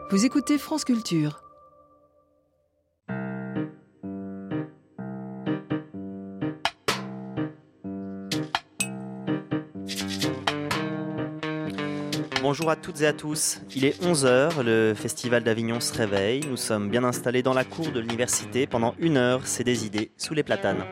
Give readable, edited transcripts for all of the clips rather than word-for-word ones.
Vous écoutez France Culture. Bonjour à toutes et à tous, il est 11h, le Festival d'Avignon se réveille, nous sommes bien installés dans la cour de l'université, pendant 1 heure, c'est des idées sous les platanes.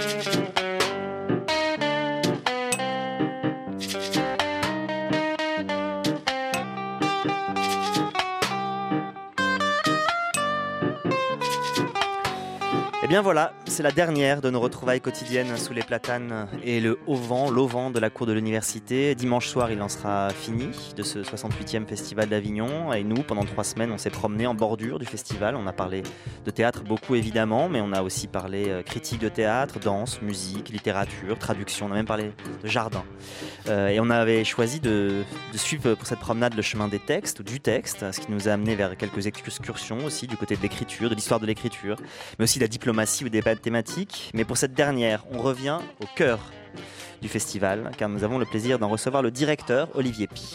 Et bien voilà, c'est la dernière de nos retrouvailles quotidiennes sous les platanes et le l'auvent de la cour de l'université. Dimanche soir, il en sera fini de ce 68e Festival d'Avignon. Et nous, pendant 3 semaines, on s'est promenés en bordure du festival. On a parlé de théâtre beaucoup évidemment, mais on a aussi parlé critique de théâtre, danse, musique, littérature, traduction. On a même parlé de jardin. Et on avait choisi de suivre pour cette promenade le chemin des textes, ou du texte, ce qui nous a amené vers quelques excursions aussi du côté de l'écriture, de l'histoire de l'écriture, mais aussi de la diplomatie ou des thématiques. Mais pour cette dernière, on revient au cœur du festival, car nous avons le plaisir d'en recevoir le directeur, Olivier Py.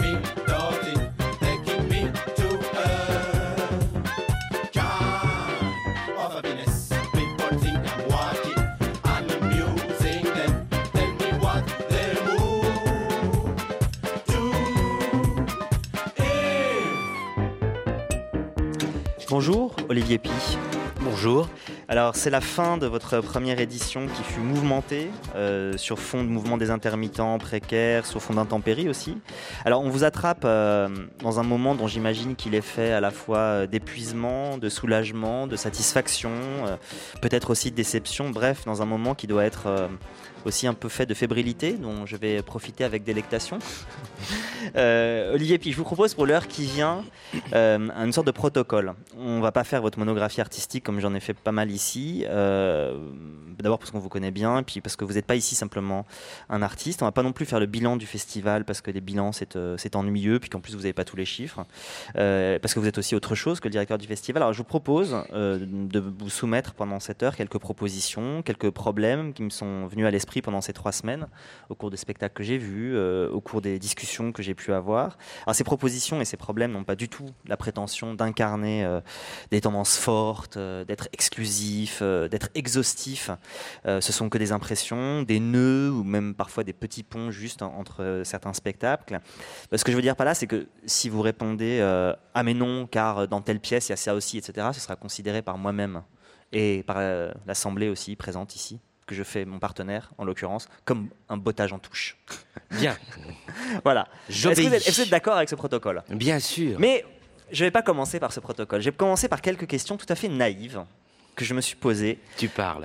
Bonjour, Olivier Py. Bonjour. Alors, c'est la fin de votre première édition qui fut mouvementée, sur fond de mouvement des intermittents précaires, sur fond d'intempéries aussi. Alors, on vous attrape dans un moment dont j'imagine qu'il est fait à la fois d'épuisement, de soulagement, de satisfaction, peut-être aussi de déception, bref, dans un moment qui doit être aussi un peu fait de fébrilité, dont je vais profiter avec délectation. Olivier Py, je vous propose pour l'heure qui vient une sorte de protocole. On ne va pas faire votre monographie artistique comme j'en ai fait pas mal ici. D'abord parce qu'on vous connaît bien, et puis parce que vous n'êtes pas ici simplement un artiste. On ne va pas non plus faire le bilan du festival, parce que les bilans c'est ennuyeux, puis qu'en plus vous n'avez pas tous les chiffres. Parce que vous êtes aussi autre chose que le directeur du festival. Alors je vous propose de vous soumettre pendant cette heure quelques propositions, quelques problèmes qui me sont venus à l'esprit pendant ces 3 semaines, au cours des spectacles que j'ai vus, au cours des discussions que j'ai pu avoir. Alors ces propositions et ces problèmes n'ont pas du tout la prétention d'incarner des tendances fortes, d'être exclusif, d'être exhaustif. Ce sont que des impressions, des nœuds ou même parfois des petits ponts juste entre certains spectacles. Ce que je veux dire par là, c'est que si vous répondez « Ah mais non, car dans telle pièce il y a ça aussi », etc., ce sera considéré par moi-même et par l'Assemblée aussi présente ici, que je fais mon partenaire, en l'occurrence, comme un bottage en touche. Bien. Voilà. J'obéis. Est-ce que vous êtes d'accord avec ce protocole ? Bien sûr. Mais je ne vais pas commencer par ce protocole. Je vais commencer par quelques questions tout à fait naïves que je me suis posées. Tu parles.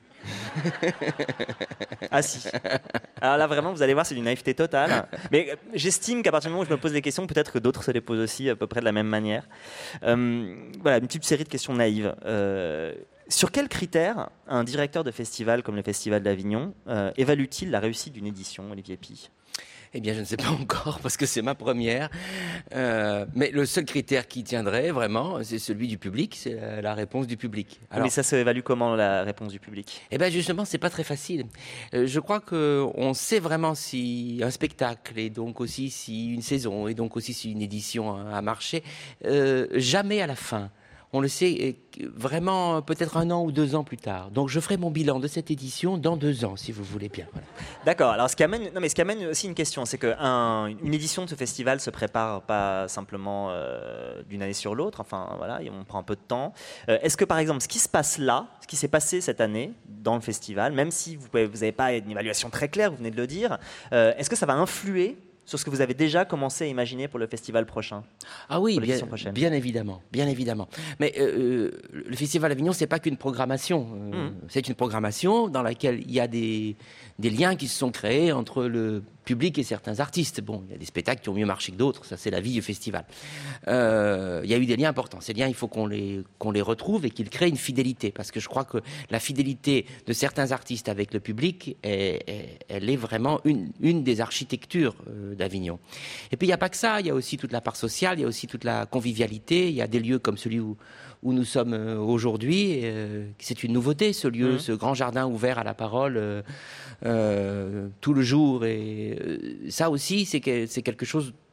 Ah si. Alors là vraiment vous allez voir c'est d'une naïveté totale. Mais j'estime qu'à partir du moment où je me pose des questions, peut-être que d'autres se les posent aussi à peu près de la même manière. Voilà, une petite série de questions naïves. Sur quels critères un directeur de festival comme le Festival d'Avignon évalue-t-il la réussite d'une édition, Olivier Py ? Eh bien, je ne sais pas encore parce que c'est ma première. Mais le seul critère qui tiendrait vraiment, c'est celui du public, c'est la réponse du public. Alors, mais ça se évalue comment, la réponse du public ? Eh bien, justement, c'est pas très facile. Je crois qu'on sait vraiment si un spectacle et donc aussi si une saison et donc aussi si une édition a marché, jamais à la fin. On le sait vraiment peut-être 1 an ou 2 ans plus tard. Donc je ferai mon bilan de cette édition dans 2 ans, si vous voulez bien. Voilà. D'accord. Alors ce qui amène aussi une question, c'est qu'une édition de ce festival se prépare pas simplement d'une année sur l'autre. Enfin voilà, on prend un peu de temps. Est-ce que par exemple, ce qui se passe là, ce qui s'est passé cette année dans le festival, même si vous n'avez pas une évaluation très claire, vous venez de le dire, est-ce que ça va influer sur ce que vous avez déjà commencé à imaginer pour le festival prochain ? Ah oui, bien évidemment. Mais le Festival d'Avignon, c'est pas qu'une programmation. C'est une programmation dans laquelle il y a des liens qui se sont créés entre le public et certains artistes. Bon, il y a des spectacles qui ont mieux marché que d'autres, ça c'est la vie du festival. Il y a eu des liens importants. Ces liens, il faut qu'on les retrouve et qu'ils créent une fidélité, parce que je crois que la fidélité de certains artistes avec le public, elle est vraiment une des architectures d'Avignon. Et puis il n'y a pas que ça, il y a aussi toute la part sociale, il y a aussi toute la convivialité, il y a des lieux comme celui où nous sommes aujourd'hui. C'est une nouveauté, ce lieu, ce grand jardin ouvert à la parole tout le jour. Et ça aussi, c'est quelque chose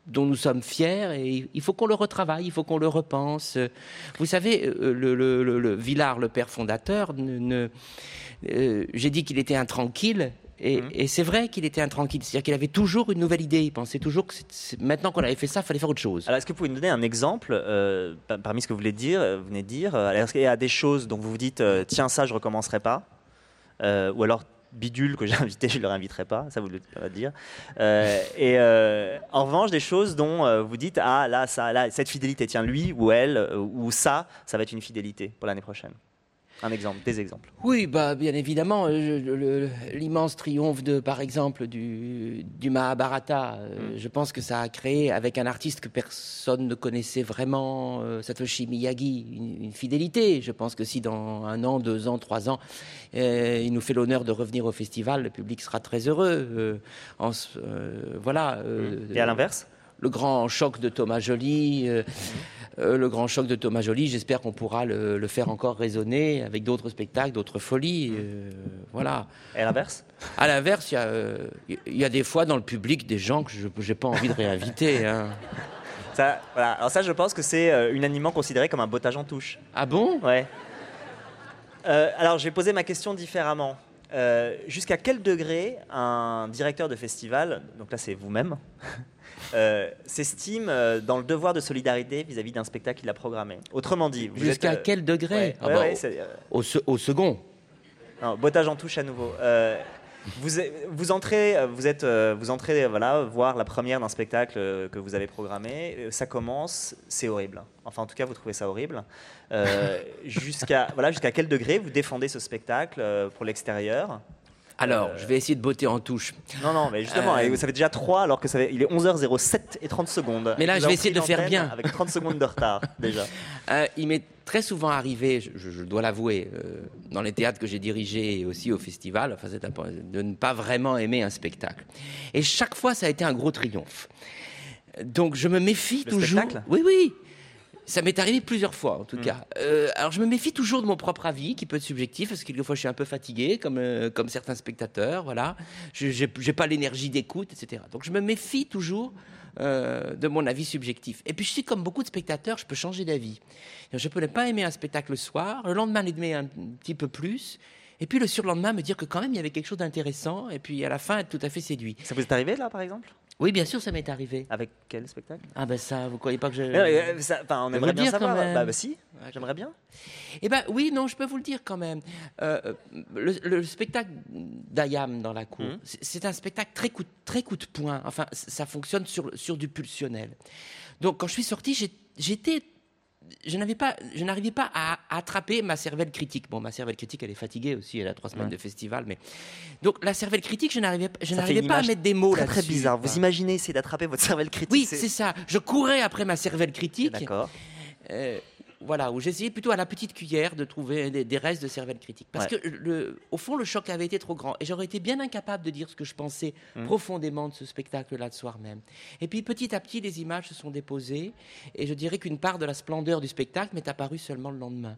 dont nous sommes fiers et il faut qu'on le retravaille, il faut qu'on le repense. Vous savez, le Villard, le père fondateur, j'ai dit qu'il était intranquille. Et c'est vrai qu'il était intranquille, c'est-à-dire qu'il avait toujours une nouvelle idée, il pensait toujours que maintenant qu'on avait fait ça, il fallait faire autre chose. Alors est-ce que vous pouvez nous donner un exemple parmi ce que vous venez de dire est-ce qu'il y a des choses dont vous vous dites tiens ça je recommencerai pas ou alors bidule que j'ai invité je ne le réinviterai pas, ça vous le dire en revanche des choses dont vous dites ah là cette fidélité tiens lui ou elle ou ça va être une fidélité pour l'année prochaine. Un exemple, des exemples. Oui, bien évidemment, l'immense triomphe par exemple, du Mahabharata. Je pense que ça a créé, avec un artiste que personne ne connaissait vraiment, Satoshi Miyagi, une fidélité. Je pense que si dans 1 an, 2 ans, 3 ans, il nous fait l'honneur de revenir au festival, le public sera très heureux. Voilà. Et à l'inverse ? Le grand choc de Thomas Joly. J'espère qu'on pourra le faire encore résonner avec d'autres spectacles, d'autres folies. Voilà. Et à l'inverse ? À l'inverse, il y a des fois dans le public des gens que je n'ai pas envie de réinviter. Hein. Ça, voilà. Alors ça, je pense que c'est unanimement considéré comme un bottage en touche. Ah bon ? Ouais. Alors, je vais poser ma question différemment. Jusqu'à quel degré un directeur de festival, donc là c'est vous-même, s'estime dans le devoir de solidarité vis-à-vis d'un spectacle qu'il a programmé. Autrement dit, jusqu'à quel degré ? Au second. Non, bottage en touche à nouveau. Vous entrez voir la première d'un spectacle que vous avez programmé. Ça commence, c'est horrible. Enfin, en tout cas, vous trouvez ça horrible. Jusqu'à quel degré vous défendez ce spectacle pour l'extérieur ? Alors, je vais essayer de botter en touche. Non, mais justement, ça fait déjà 3 alors que il est 11h07 et 30 secondes. Mais là, je vais essayer de faire bien. Avec 30 secondes de retard, déjà. Il m'est très souvent arrivé, je dois l'avouer, dans les théâtres que j'ai dirigés et aussi au festival, de ne pas vraiment aimer un spectacle. Et chaque fois, ça a été un gros triomphe. Donc, je me méfie toujours. Spectacle ? Oui. Ça m'est arrivé plusieurs fois, en tout cas. Alors, je me méfie toujours de mon propre avis, qui peut être subjectif, parce que quelquefois, je suis un peu fatigué, comme certains spectateurs, voilà. J'ai pas l'énergie d'écoute, etc. Donc, je me méfie toujours de mon avis subjectif. Et puis, je suis comme beaucoup de spectateurs, je peux changer d'avis. Je peux ne pas aimer un spectacle le soir, le lendemain, l'aimer un petit peu plus, et puis le surlendemain, me dire que quand même, il y avait quelque chose d'intéressant, et puis à la fin, être tout à fait séduit. Ça vous est arrivé, là, par exemple ? Oui, bien sûr, ça m'est arrivé. Avec quel spectacle ? Ah ben ça, vous croyez pas que je... on aimerait bien savoir. Bah si, j'aimerais bien. Eh ben oui, non, je peux vous le dire quand même. Le spectacle d'Ayam dans la cour, c'est un spectacle très coup de poing. Enfin, ça fonctionne sur du pulsionnel. Donc quand je suis sorti, je n'arrivais pas à attraper ma cervelle critique. Bon, ma cervelle critique, elle est fatiguée aussi, elle a 3 semaines de festival, mais donc la cervelle critique, je n'arrivais pas à mettre des mots là-dessus. Très bizarre. Vous imaginez essayer d'attraper votre cervelle critique ? Oui, c'est ça. Je courais après ma cervelle critique. D'accord. Voilà, où j'essayais plutôt à la petite cuillère de trouver des restes de cervelle critique. Parce que, au fond, le choc avait été trop grand. Et j'aurais été bien incapable de dire ce que je pensais profondément de ce spectacle-là, le soir même. Et puis, petit à petit, les images se sont déposées. Et je dirais qu'une part de la splendeur du spectacle m'est apparue seulement le lendemain.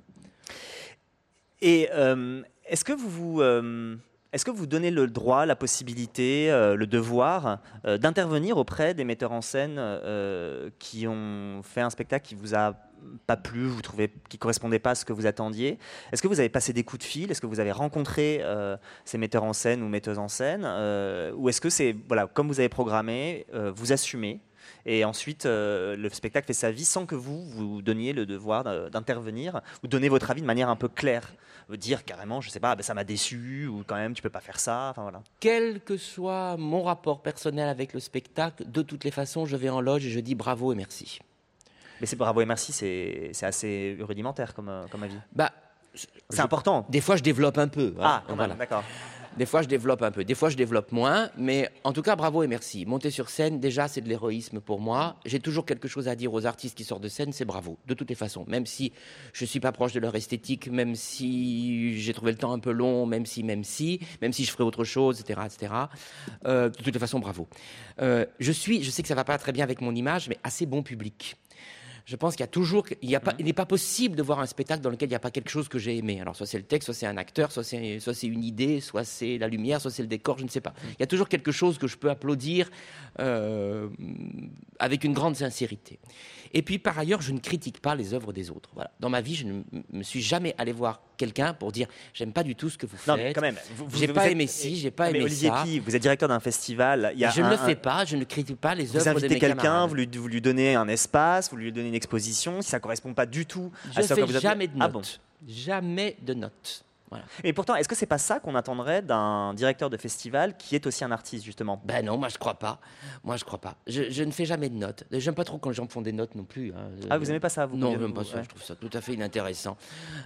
Et est-ce que vous donnez le droit, la possibilité, le devoir d'intervenir auprès des metteurs en scène qui ont fait un spectacle qui vous a pas plu, vous trouvez qui correspondait pas à ce que vous attendiez ? Est-ce que vous avez passé des coups de fil ? Est-ce que vous avez rencontré ces metteurs en scène ou metteuses en scène ? Ou est-ce que c'est comme vous avez programmé, vous assumez et ensuite le spectacle fait sa vie sans que vous donniez le devoir d'intervenir ou donner votre avis de manière un peu claire ? Dire carrément, je sais pas, ça m'a déçu ou quand même tu peux pas faire ça. Enfin voilà. Quel que soit mon rapport personnel avec le spectacle, de toutes les façons, je vais en loge et je dis bravo et merci. Mais c'est bravo et merci, c'est assez rudimentaire comme avis. C'est important. Des fois, je développe un peu. Hein, voilà. D'accord. Des fois, je développe un peu. Des fois, je développe moins. Mais en tout cas, bravo et merci. Monter sur scène, déjà, c'est de l'héroïsme pour moi. J'ai toujours quelque chose à dire aux artistes qui sortent de scène, c'est bravo. De toutes les façons. Même si je ne suis pas proche de leur esthétique, même si j'ai trouvé le temps un peu long, même si je ferai autre chose, etc. De toutes les façons, bravo. Je sais que ça ne va pas très bien avec mon image, mais assez bon public. Je pense il n'est pas possible de voir un spectacle dans lequel il n'y a pas quelque chose que j'ai aimé. Alors, soit c'est le texte, soit c'est un acteur, soit c'est une idée, soit c'est la lumière, soit c'est le décor, je ne sais pas. Il y a toujours quelque chose que je peux applaudir avec une grande sincérité. Et puis, par ailleurs, je ne critique pas les œuvres des autres. Voilà. Dans ma vie, je ne me suis jamais allé voir quelqu'un pour dire « j'aime pas du tout ce que vous faites ». Non, mais quand même. J'ai pas aimé ci, j'ai pas aimé Olivier ça. Pi, vous êtes directeur d'un festival. Je ne le fais pas, je ne critique pas les œuvres de mes Vous invitez quelqu'un, camarades. vous lui donnez un espace, vous lui donnez une exposition. Si ça ne correspond pas du tout à ce que vous Je fais jamais de notes. Ah bon. Jamais de notes. Voilà. Et pourtant, est-ce que c'est pas ça qu'on attendrait d'un directeur de festival qui est aussi un artiste, justement? Ben non, moi je crois pas. Je ne fais jamais de notes. J'aime pas trop quand les gens me font des notes non plus. Hein. Ah, vous aimez pas ça, vous? Non, j'aime pas ça. Ouais. Je trouve ça tout à fait inintéressant.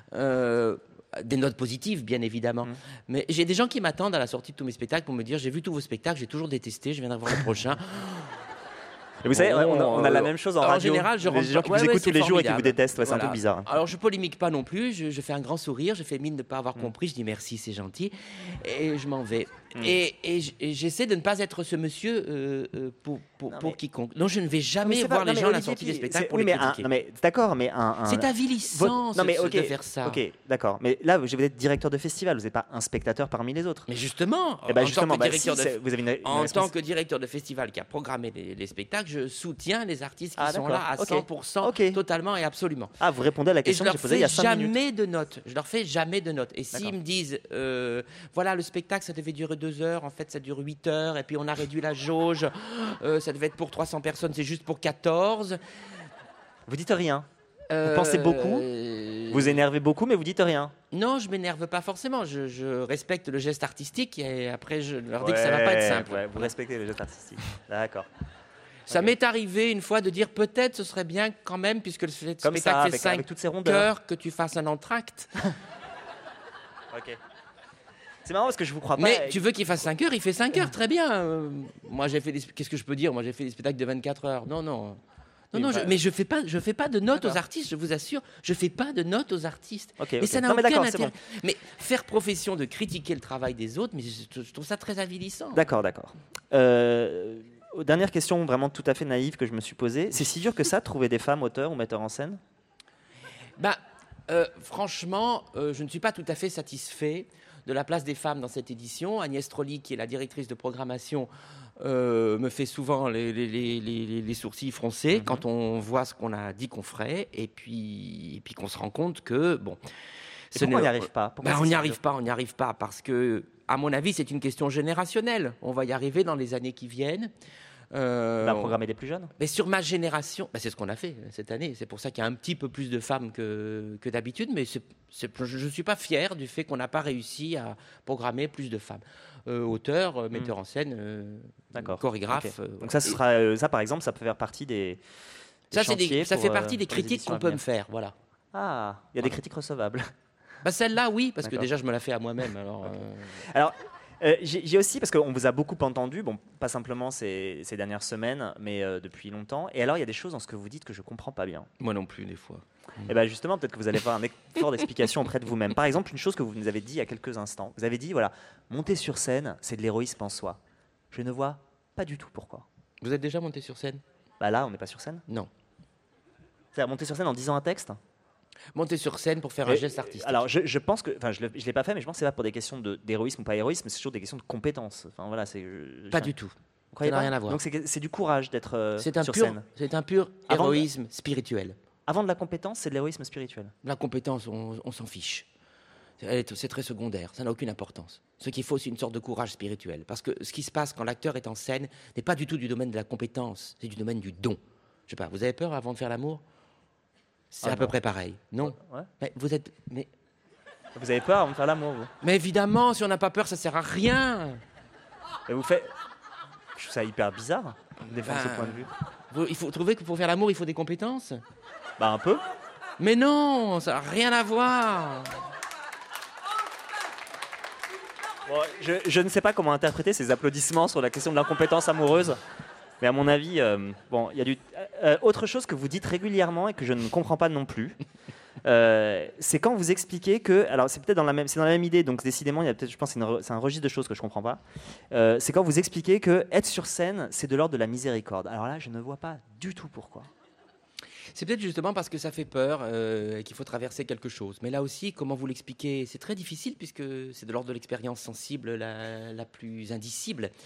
Des notes positives, bien évidemment. Mais j'ai des gens qui m'attendent à la sortie de tous mes spectacles pour me dire j'ai vu tous vos spectacles, j'ai toujours détesté, je viendrai voir le prochain. Et vous savez, on a la même chose en radio. En général, je les gens qui vous écoutent tous les jours et qui vous détestent, c'est un peu bizarre. Alors, je polémique pas non plus. Je fais un grand sourire, je fais mine de ne pas avoir compris. Je dis merci, c'est gentil, et je m'en vais. Et j'essaie de ne pas être ce monsieur pour quiconque. Donc, je ne vais jamais voir les gens à la sortie des spectacles pour les critiquer. Non, mais d'accord, mais c'est avilissant de faire ça. Ok, d'accord. Mais là, vous êtes directeur de festival, vous n'êtes pas un spectateur parmi les autres. Mais justement, en tant que directeur de festival qui a programmé les spectacles, je soutiens les artistes qui sont là à 100%, totalement et absolument. Ah, vous répondez à la question que j'ai posée il y a 5 minutes. Je leur fais jamais de notes. Et s'ils me disent, voilà, le spectacle, ça devait durer 2 heures, en fait, ça dure 8 heures, et puis on a réduit la jauge, ça devait être pour 300 personnes, c'est juste pour 14. Vous dites rien. Vous pensez beaucoup, vous énervez beaucoup, mais vous dites rien. Non, je m'énerve pas forcément. Je respecte le geste artistique et après je leur dis que ça va pas être simple. Ouais, vous respectez le geste artistique. D'accord. Ça m'est arrivé une fois de dire peut-être ce serait bien quand même, puisque le spectacle fait 5 heures, que tu fasses un entracte. Ok. C'est marrant parce que je vous crois pas. Mais tu veux qu'il fasse 5 heures, il fait 5 heures, très bien. Moi j'ai fait qu'est-ce que je peux dire? Moi j'ai fait des spectacles de 24 heures. Non, mais je fais pas de notes aux artistes, je vous assure, je fais pas de notes aux artistes. Et ça n'a aucun intérêt. Bon. Mais faire profession de critiquer le travail des autres, mais je trouve ça très avilissant. D'accord. Dernière question vraiment tout à fait naïve que je me suis posée. C'est si dur que ça de trouver des femmes auteurs ou metteurs en scène? Franchement, je ne suis pas tout à fait satisfait de la place des femmes dans cette édition. Agnès Trolli, qui est la directrice de programmation, me fait souvent les sourcils froncés quand on voit ce qu'on a dit qu'on ferait et puis qu'on se rend compte que bon. Pourquoi on n'y arrive pas? On n'y arrive pas parce que, à mon avis, c'est une question générationnelle. On va y arriver dans les années qui viennent. Programmer des plus jeunes. Mais sur ma génération, c'est ce qu'on a fait cette année. C'est pour ça qu'il y a un petit peu plus de femmes que d'habitude. Mais je ne suis pas fier du fait qu'on n'a pas réussi à programmer plus de femmes. Auteurs, metteurs en scène, chorégraphes. Okay. Donc ça, par exemple, ça peut faire partie des chantiers. Ça fait partie des critiques qu'on peut me faire. Voilà. Ah, il y a des critiques recevables. Celle-là, oui, parce que déjà, je me la fais à moi-même. Alors j'ai aussi, parce qu'on vous a beaucoup entendu, bon, pas simplement ces dernières semaines, mais depuis longtemps. Et alors, il y a des choses dans ce que vous dites que je ne comprends pas bien. Moi non plus, des fois. Et bien justement, peut-être que vous allez faire un effort d'explication auprès de vous-même. Par exemple, une chose que vous nous avez dit il y a quelques instants. Vous avez dit, voilà, monter sur scène, c'est de l'héroïsme en soi. Je ne vois pas du tout pourquoi. Vous êtes déjà monté sur scène? Là, on n'est pas sur scène. Non. C'est-à-dire monter sur scène en disant un texte? Monter sur scène pour faire un geste artistique. Alors, je pense que, je l'ai pas fait, mais je pense que c'est pas pour des questions d'héroïsme ou pas héroïsme, c'est toujours des questions de compétences. Enfin voilà, pas du tout. Ça n'a rien à voir. Donc c'est du courage d'être sur scène. C'est un pur héroïsme spirituel. Avant de la compétence, c'est de l'héroïsme spirituel. La compétence, on s'en fiche. C'est très secondaire, ça n'a aucune importance. Ce qu'il faut, c'est une sorte de courage spirituel. Parce que ce qui se passe quand l'acteur est en scène n'est pas du tout du domaine de la compétence, c'est du domaine du don. Je sais pas, vous avez peur avant de faire l'amour? C'est à peu près pareil, non? Ouais. Mais vous avez peur avant de faire l'amour, vous? Mais évidemment, si on n'a pas peur, ça sert à rien. Et vous faites... Je trouve ça hyper bizarre, de défendre ce point de vue. Il faut trouver que pour faire l'amour, il faut des compétences. Un peu. Mais non, ça n'a rien à voir. Bon, je ne sais pas comment interpréter ces applaudissements sur la question de l'incompétence amoureuse. Mais à mon avis, il y a autre chose que vous dites régulièrement et que je ne comprends pas non plus. C'est quand vous expliquez que, alors c'est peut-être dans la même idée, donc décidément, il y a peut-être, je pense, c'est un registre de choses que je comprends pas. C'est quand vous expliquez que être sur scène, c'est de l'ordre de la miséricorde. Alors là, je ne vois pas du tout pourquoi. C'est peut-être justement parce que ça fait peur et qu'il faut traverser quelque chose. Mais là aussi, comment vous l'expliquer? C'est très difficile puisque c'est de l'ordre de l'expérience sensible la plus indicible.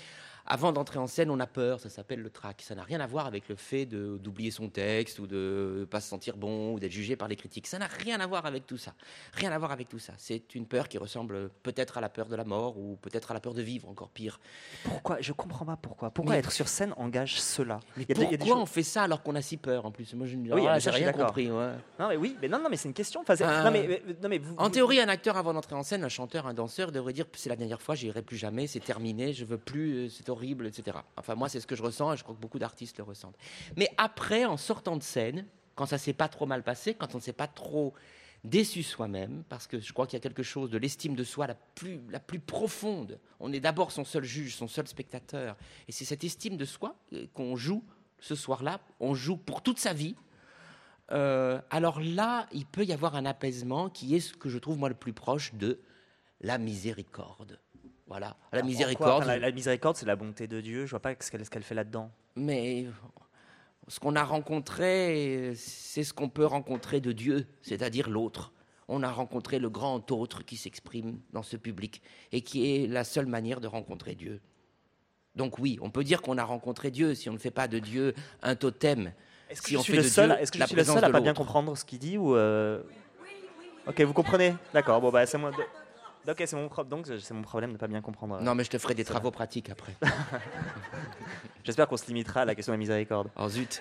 avant d'entrer en scène, on a peur, ça s'appelle le trac. Ça n'a rien à voir avec le fait d'oublier son texte ou de ne pas se sentir bon ou d'être jugé par les critiques. Ça n'a rien à voir avec tout ça. Rien à voir avec tout ça. C'est une peur qui ressemble peut-être à la peur de la mort ou peut-être à la peur de vivre, encore pire. Pourquoi ? Je ne comprends pas pourquoi. Pourquoi être sur scène engage cela ? Pourquoi on fait ça alors qu'on a si peur en plus ? Moi, je j'ai rien compris. Ouais. Non, mais oui, mais non, mais c'est une question. En théorie, un acteur, avant d'entrer en scène, un chanteur, un danseur, devrait dire c'est la dernière fois, j'irai plus jamais, c'est terminé, je veux plus, c'est horrible, etc. Enfin, moi, c'est ce que je ressens et je crois que beaucoup d'artistes le ressentent. Mais après, en sortant de scène, quand ça s'est pas trop mal passé, quand on ne s'est pas trop déçu soi-même, parce que je crois qu'il y a quelque chose de l'estime de soi la plus profonde. On est d'abord son seul juge, son seul spectateur. Et c'est cette estime de soi qu'on joue ce soir-là, on joue pour toute sa vie. Alors là, il peut y avoir un apaisement qui est ce que je trouve moi le plus proche de la miséricorde. Voilà, la miséricorde. La miséricorde, c'est la bonté de Dieu. Je vois pas ce qu'elle fait là-dedans. Mais ce qu'on a rencontré, c'est ce qu'on peut rencontrer de Dieu, c'est-à-dire l'autre. On a rencontré le grand autre qui s'exprime dans ce public et qui est la seule manière de rencontrer Dieu. Donc oui, on peut dire qu'on a rencontré Dieu si on ne fait pas de Dieu un totem. Est-ce que je suis le seul à pas bien comprendre ce qu'il dit ou Ok, vous comprenez ? D'accord. Bon bah c'est moi. Ok, c'est mon problème de ne pas bien comprendre. Non, mais je te ferai des travaux pratiques après. J'espère qu'on se limitera à la question de la miséricorde. Oh zut.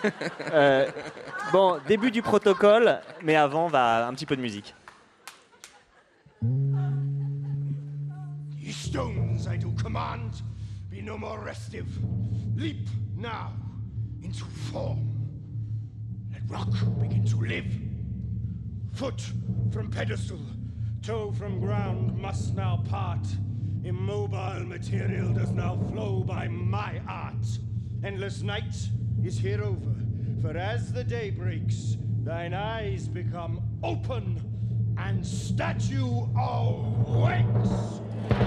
Bon, début du protocole, mais avant, un petit peu de musique. Ye stones I do command, be no more restive. Leap now into form. Let rock begin to live. Foot from pedestal, toe from ground must now part. Immobile material does now flow by my art. Endless night is here over, for as the day breaks, thine eyes become open, and statue awakes.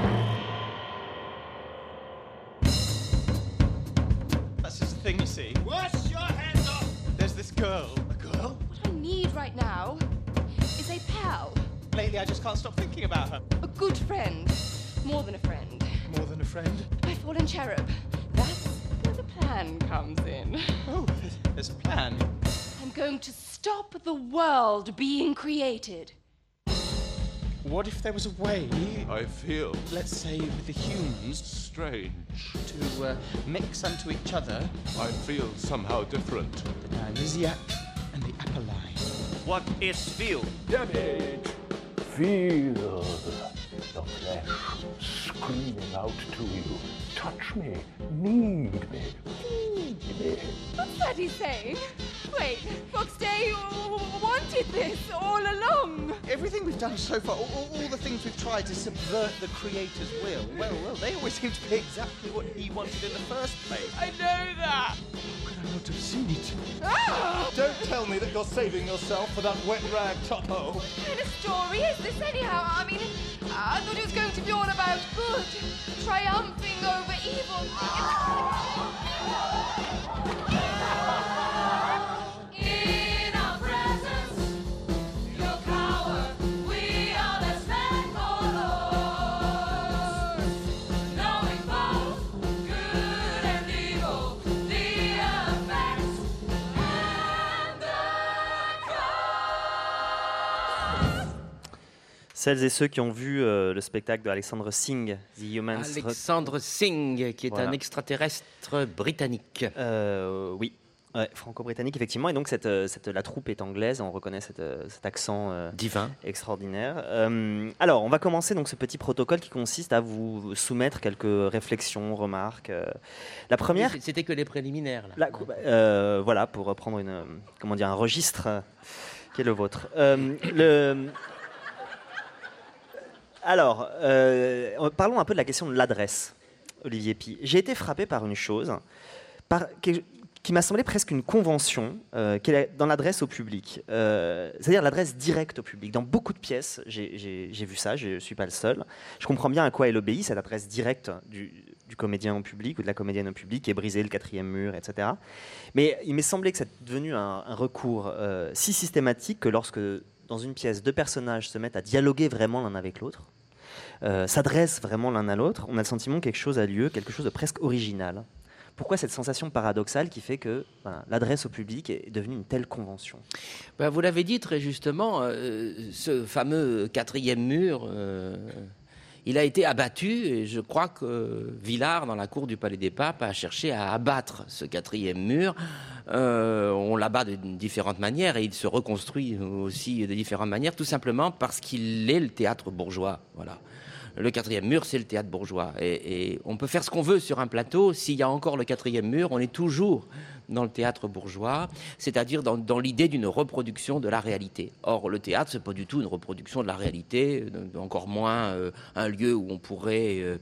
That's just the thing, you see. Wash your hands off! There's this girl. A girl? What I need right now is a pal. Lately, I just can't stop thinking about her. A good friend. More than a friend. More than a friend? My fallen cherub. That's where the plan comes in. Oh, there's a plan. I'm going to stop the world being created. What if there was a way, I feel let's say with the humans, strange. to mix unto each other I feel somehow different. the Dionysiac and the Apolline? What is feel? Damage! Feel the flesh screaming out to you. Touch me, need me, feed me. What's that he's saying? Wait, Foxday wanted this all along. Everything we've done so far, all the things we've tried to subvert the creator's will, well, they always seem to be exactly what he wanted in the first place. I know that. How could I not have seen it? Ah! Don't tell me that you're saving yourself for that wet rag Topo. What kind of story is this anyhow? I mean, I thought it was going to be all about good, triumphing over evil. In our presence, your power, we are the stand for Lord. Knowing both good and evil, the effects and the cause. Celles et ceux qui ont vu le spectacle de Alexandre Singh, The Humans. Alexandre Singh, qui est Voilà. un extraterrestre britannique. Oui. Ouais, franco-britannique, effectivement. Et donc, la troupe est anglaise. On reconnaît cet accent Divin. extraordinaire. Alors, on va commencer donc ce petit protocole qui consiste à vous soumettre quelques réflexions, remarques. La première... C'était que les préliminaires. Là. voilà, pour reprendre un registre qui est le vôtre. Alors, parlons un peu de la question de l'adresse, Olivier Py. J'ai été frappé par une chose, qui m'a semblé presque une convention qui est dans l'adresse au public, c'est-à-dire l'adresse directe au public. Dans beaucoup de pièces, j'ai vu ça, je ne suis pas le seul. Je comprends bien à quoi elle obéit, cette adresse directe du comédien au public ou de la comédienne au public, qui est brisé le quatrième mur, etc. Mais il m'est semblé que c'est devenu un recours si systématique que lorsque, dans une pièce, deux personnages se mettent à dialoguer vraiment l'un avec l'autre, s'adressent vraiment l'un à l'autre, on a le sentiment que quelque chose a lieu, quelque chose de presque original. Pourquoi cette sensation paradoxale qui fait que l'adresse au public est devenue une telle convention ? Vous l'avez dit très justement, ce fameux 4e mur, il a été abattu, et je crois que Villars, dans la cour du Palais des Papes, a cherché à abattre ce 4e mur. On l'abat de différentes manières et il se reconstruit aussi de différentes manières, tout simplement parce qu'il est le théâtre bourgeois. Voilà. Le 4e mur, c'est le théâtre bourgeois. Et on peut faire ce qu'on veut sur un plateau. S'il y a encore le 4e mur, on est toujours dans le théâtre bourgeois, c'est-à-dire dans l'idée d'une reproduction de la réalité. Or, le théâtre, ce n'est pas du tout une reproduction de la réalité, encore moins un lieu où on pourrait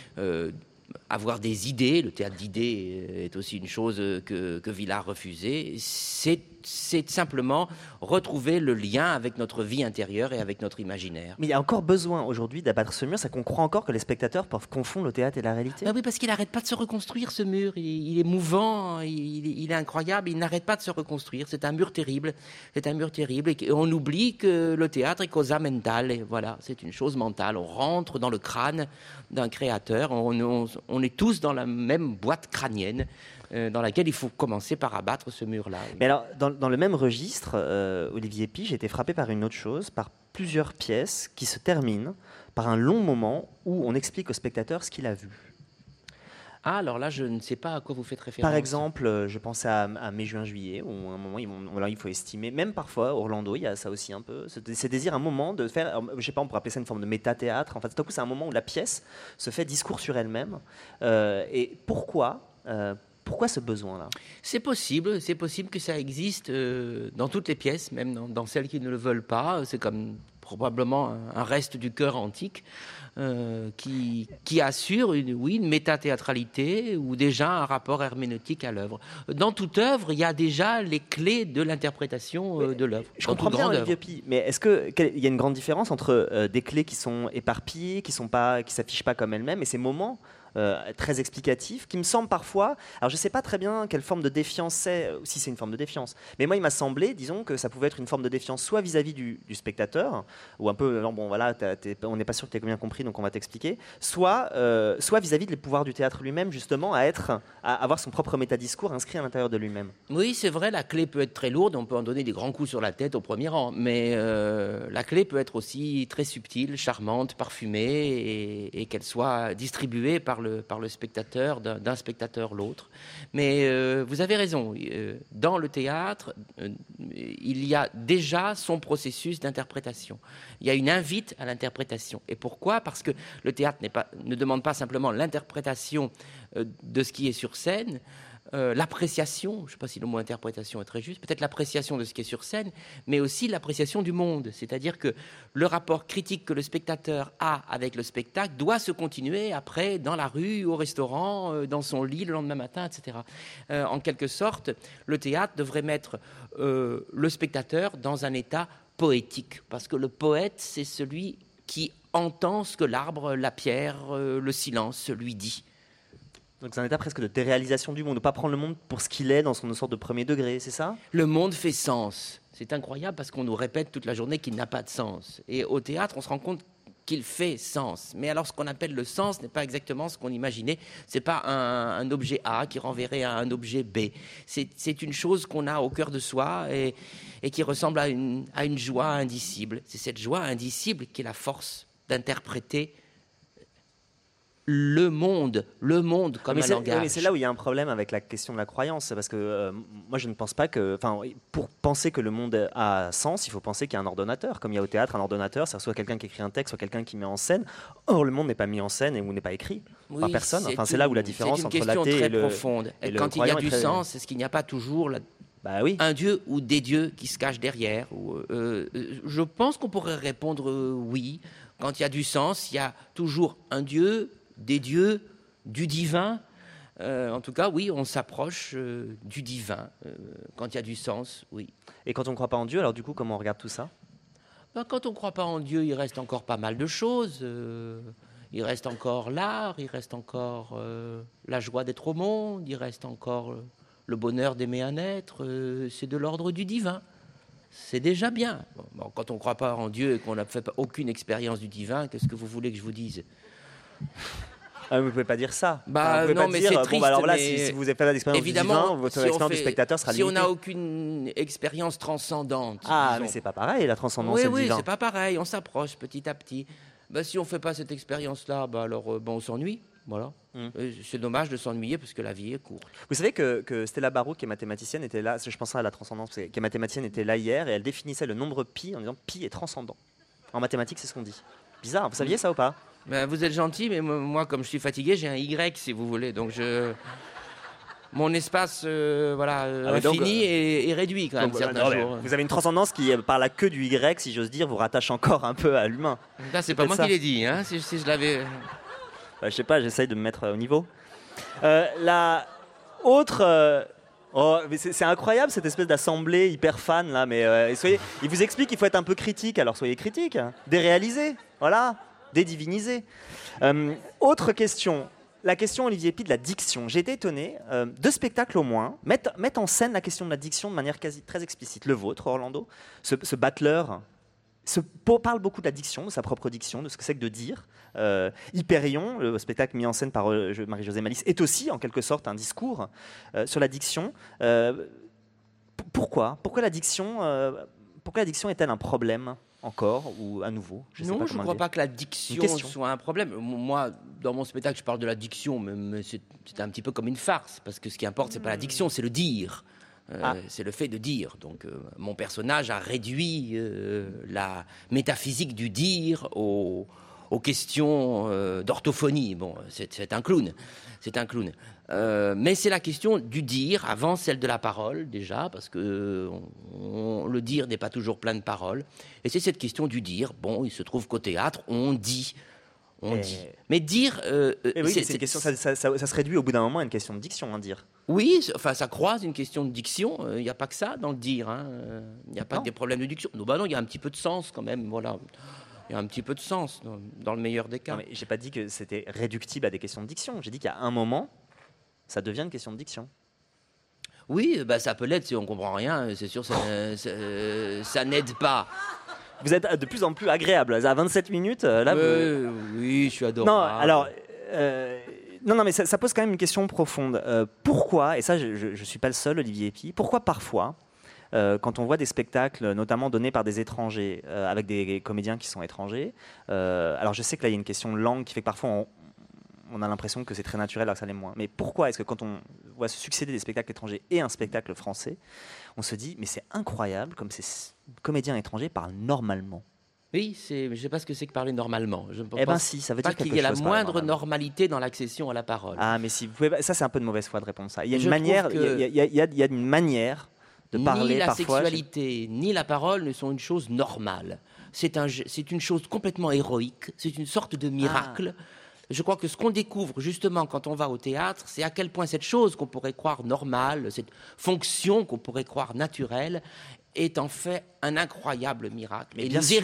avoir des idées. Le théâtre d'idées est aussi une chose que Villars refusait. C'est simplement retrouver le lien avec notre vie intérieure et avec notre imaginaire. Mais il y a encore besoin aujourd'hui d'abattre ce mur, c'est qu'on croit encore que les spectateurs peuvent confondre le théâtre et la réalité. Oui, parce qu'il n'arrête pas de se reconstruire, ce mur. Il est mouvant, il est incroyable, il n'arrête pas de se reconstruire. C'est un mur terrible, et on oublie que le théâtre est cosa mentale. Et voilà, c'est une chose mentale. On rentre dans le crâne d'un créateur, on est tous dans la même boîte crânienne, dans laquelle il faut commencer par abattre ce mur-là. Mais alors, dans le même registre, Olivier Py, j'ai été frappé par une autre chose, par plusieurs pièces qui se terminent par un long moment où on explique au spectateur ce qu'il a vu. Ah, alors là, je ne sais pas à quoi vous faites référence. Par exemple, je pensais à mai, juin, juillet, où à un moment, il faut estimer, même parfois, Orlando, il y a ça aussi un peu, c'est désir un moment de faire, je ne sais pas, on pourrait appeler ça une forme de méta-théâtre, en fait, tout à coup, c'est un moment où la pièce se fait discours sur elle-même. Et pourquoi ce besoin-là ? C'est possible que ça existe dans toutes les pièces, même dans celles qui ne le veulent pas. C'est comme probablement un reste du chœur antique qui assure une métathéâtralité ou déjà un rapport herméneutique à l'œuvre. Dans toute œuvre, il y a déjà les clés de l'interprétation de l'œuvre. Je comprends bien, Olivier Py, mais est-ce qu'il y a une grande différence entre des clés qui sont éparpillées, qui s'affichent pas comme elles-mêmes, et ces moments très explicatif, qui me semble parfois, alors je ne sais pas très bien quelle forme de défiance c'est, si c'est une forme de défiance, mais moi il m'a semblé, disons, que ça pouvait être une forme de défiance soit vis-à-vis du spectateur, ou un peu, non, bon voilà, on n'est pas sûr que tu aies bien compris, donc on va t'expliquer, soit vis-à-vis des pouvoirs du théâtre lui-même, justement, à avoir son propre métadiscours inscrit à l'intérieur de lui-même. Oui, c'est vrai, la clé peut être très lourde, on peut en donner des grands coups sur la tête au premier rang, mais la clé peut être aussi très subtile, charmante, parfumée, et qu'elle soit distribuée par le spectateur, d'un spectateur l'autre. Mais vous avez raison, dans le théâtre, il y a déjà son processus d'interprétation. Il y a une invite à l'interprétation. Et pourquoi ? Parce que le théâtre ne demande pas simplement l'interprétation de ce qui est sur scène, l'appréciation, je ne sais pas si le mot interprétation est très juste, peut-être l'appréciation de ce qui est sur scène, mais aussi l'appréciation du monde. C'est-à-dire que le rapport critique que le spectateur a avec le spectacle doit se continuer après dans la rue, au restaurant, dans son lit le lendemain matin, etc. En quelque sorte, le théâtre devrait mettre le spectateur dans un état poétique, parce que le poète, c'est celui qui entend ce que l'arbre, la pierre, le silence lui dit. Donc c'est un état presque de déréalisation du monde, de ne pas prendre le monde pour ce qu'il est dans son sorte de premier degré, c'est ça ? Le monde fait sens. C'est incroyable parce qu'on nous répète toute la journée qu'il n'a pas de sens. Et au théâtre, on se rend compte qu'il fait sens. Mais alors ce qu'on appelle le sens n'est pas exactement ce qu'on imaginait. Ce n'est pas un objet A qui renverrait à un objet B. C'est une chose qu'on a au cœur de soi et qui ressemble à une joie indicible. C'est cette joie indicible qui est la force d'interpréter le monde comme un langage. Mais c'est là où il y a un problème avec la question de la croyance, parce que moi je ne pense pas que, pour penser que le monde a sens, il faut penser qu'il y a un ordonnateur, comme il y a au théâtre un ordonnateur, c'est soit quelqu'un qui écrit un texte, soit quelqu'un qui met en scène. Or le monde n'est pas mis en scène ou n'est pas écrit par personne. Enfin c'est là où la différence entre l'athée et le profonde. Et le quand il y a du sens, est-ce qu'il n'y a pas toujours un dieu ou des dieux qui se cachent derrière je pense qu'on pourrait répondre oui. Quand il y a du sens, il y a toujours un dieu, des dieux, du divin. En tout cas, oui, on s'approche du divin. Quand il y a du sens, oui. Et quand on ne croit pas en Dieu, alors du coup, comment on regarde tout ça ? Quand on ne croit pas en Dieu, il reste encore pas mal de choses. Il reste encore l'art, il reste encore la joie d'être au monde, il reste encore le bonheur d'aimer un être. C'est de l'ordre du divin. c'est déjà bien. Bon, quand on ne croit pas en Dieu et qu'on n'a fait aucune expérience du divin, qu'est-ce que vous voulez que je vous dise ? Vous ne pouvez pas dire ça. Bah, vous pouvez non, pas mais dire, c'est bon, triste. bah, alors voilà, mais si vous n'avez pas l'expérience du divin, votre expérience du spectateur sera limitée. Si on n'a aucune expérience transcendante. Ah, mais c'est pas pareil, la transcendance et le divin. Oui, c'est pas pareil, on s'approche petit à petit. Bah, si on ne fait pas cette expérience-là, bah, alors on s'ennuie. Voilà. C'est dommage de s'ennuyer parce que la vie est courte. Vous savez que Stella Barou, qui est mathématicienne, était là, je pensais à la transcendance, qui est mathématicienne, était là hier et elle définissait le nombre pi en disant pi est transcendant. En mathématiques, c'est ce qu'on dit. Bizarre, vous saviez ça ou pas ? Ben, vous êtes gentil, mais moi, comme je suis fatigué, j'ai un Y, si vous voulez. Donc, mon espace infini est réduit quand même certains jours. Vous avez une transcendance qui, par la queue du Y, si j'ose dire, vous rattache encore un peu à l'humain. Là, c'est pas moi qui l'ai dit, hein, si je l'avais... Je sais pas, j'essaye de me mettre au niveau. La autre... mais c'est incroyable cette espèce d'assemblée hyper fan là, mais il vous explique qu'il faut être un peu critique, alors soyez critique, déréalisé, voilà, dédivinisé. Autre question, la question Olivier Pi de la diction. J'ai été étonné, 2 spectacles au moins mettent en scène la question de la diction de manière quasi très explicite. Le vôtre, Orlando, ce battleur parle beaucoup de la diction, de sa propre diction, de ce que c'est que de dire. Hyperion, le spectacle mis en scène par Marie-Josée Malice, est aussi en quelque sorte un discours sur la diction. Pourquoi la diction est-elle un problème encore ou à nouveau ? Je ne crois pas que la diction soit un problème. Moi, dans mon spectacle, je parle de la diction, mais c'est un petit peu comme une farce, parce que ce qui importe, c'est pas la diction, c'est le dire. C'est le fait de dire. Donc, mon personnage a réduit la métaphysique du dire aux questions d'orthophonie. Bon, c'est un clown. Mais c'est la question du dire avant celle de la parole, déjà, parce que le dire n'est pas toujours plein de paroles. Et c'est cette question du dire. Bon, il se trouve qu'au théâtre, on dit. Mais dire... c'est une question, ça se réduit au bout d'un moment à une question de diction, dire. Oui, ça croise une question de diction. Il n'y a pas que ça dans le dire. Il n'y a pas que des problèmes de diction. Non, il y a un petit peu de sens quand même, voilà. Il y a un petit peu de sens, dans le meilleur des cas. Non, mais j'ai pas dit que c'était réductible à des questions de diction. J'ai dit qu'à un moment, ça devient une question de diction. Oui, ça peut l'être si on comprend rien. C'est sûr, ça n'aide pas. Vous êtes de plus en plus agréable. À 27 minutes, là, oui, je suis adorable. Non, alors... Non, mais ça pose quand même une question profonde. Pourquoi, et ça je ne suis pas le seul, Olivier Pi, pourquoi parfois, quand on voit des spectacles, notamment donnés par des étrangers, avec des comédiens qui sont étrangers, alors je sais que là il y a une question de langue qui fait que parfois on a l'impression que c'est très naturel alors que ça l'est moins. Mais pourquoi est-ce que quand on voit se succéder des spectacles étrangers et un spectacle français, on se dit mais c'est incroyable comme ces comédiens étrangers parlent normalement? Oui, je ne sais pas ce que c'est que parler normalement. Je ne pense si, ça veut dire qu'il y ait la moindre normalité dans l'accession à la parole. Ah, mais si vous pouvez, ça c'est un peu de mauvaise foi de répondre ça. Il y a une manière, il y a une manière de parler parfois. Ni la sexualité, ni la parole ne sont une chose normale. C'est une chose complètement héroïque. C'est une sorte de miracle. Je crois que ce qu'on découvre justement quand on va au théâtre, c'est à quel point cette chose qu'on pourrait croire normale, cette fonction qu'on pourrait croire naturelle, est en fait un incroyable miracle. Et nous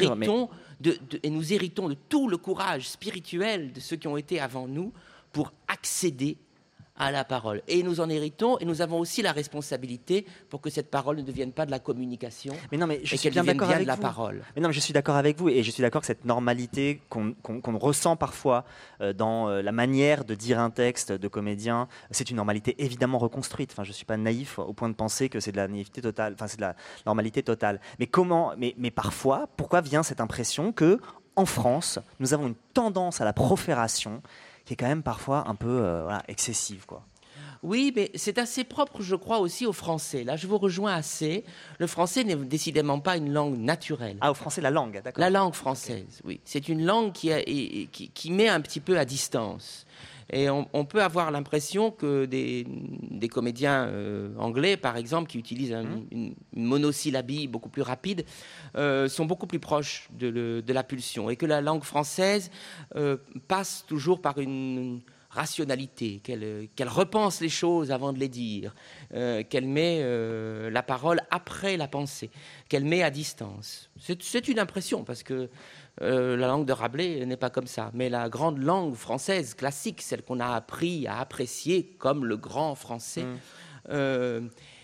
héritons de tout le courage spirituel de ceux qui ont été avant nous pour accéder à la parole. Et nous en héritons, et nous avons aussi la responsabilité pour que cette parole ne devienne pas de la communication, mais non, mais et qu'elle devienne bien de la parole. Mais non, mais je suis d'accord avec vous, et je suis d'accord que cette normalité qu'on ressent parfois dans la manière de dire un texte de comédien, c'est une normalité évidemment reconstruite. Enfin, je ne suis pas naïf au point de penser que c'est de la naïveté totale, enfin c'est de la normalité totale. Mais parfois, pourquoi vient cette impression que en France, nous avons une tendance à la profération qui est quand même parfois un peu excessive, quoi. Oui, mais c'est assez propre, je crois, aussi au français. Là, je vous rejoins assez. Le français n'est décidément pas une langue naturelle. Ah, au français, la langue, d'accord. La langue française, oui. C'est une langue qui met un petit peu à distance. Et on peut avoir l'impression que des comédiens anglais, par exemple, qui utilisent une monosyllabie beaucoup plus rapide, sont beaucoup plus proches de la pulsion. Et que la langue française passe toujours par une rationalité, qu'elle repense les choses avant de les dire, qu'elle met la parole après la pensée, qu'elle met à distance. C'est une impression, parce que la langue de Rabelais n'est pas comme ça. Mais la grande langue française classique, celle qu'on a appris à apprécier comme le grand français,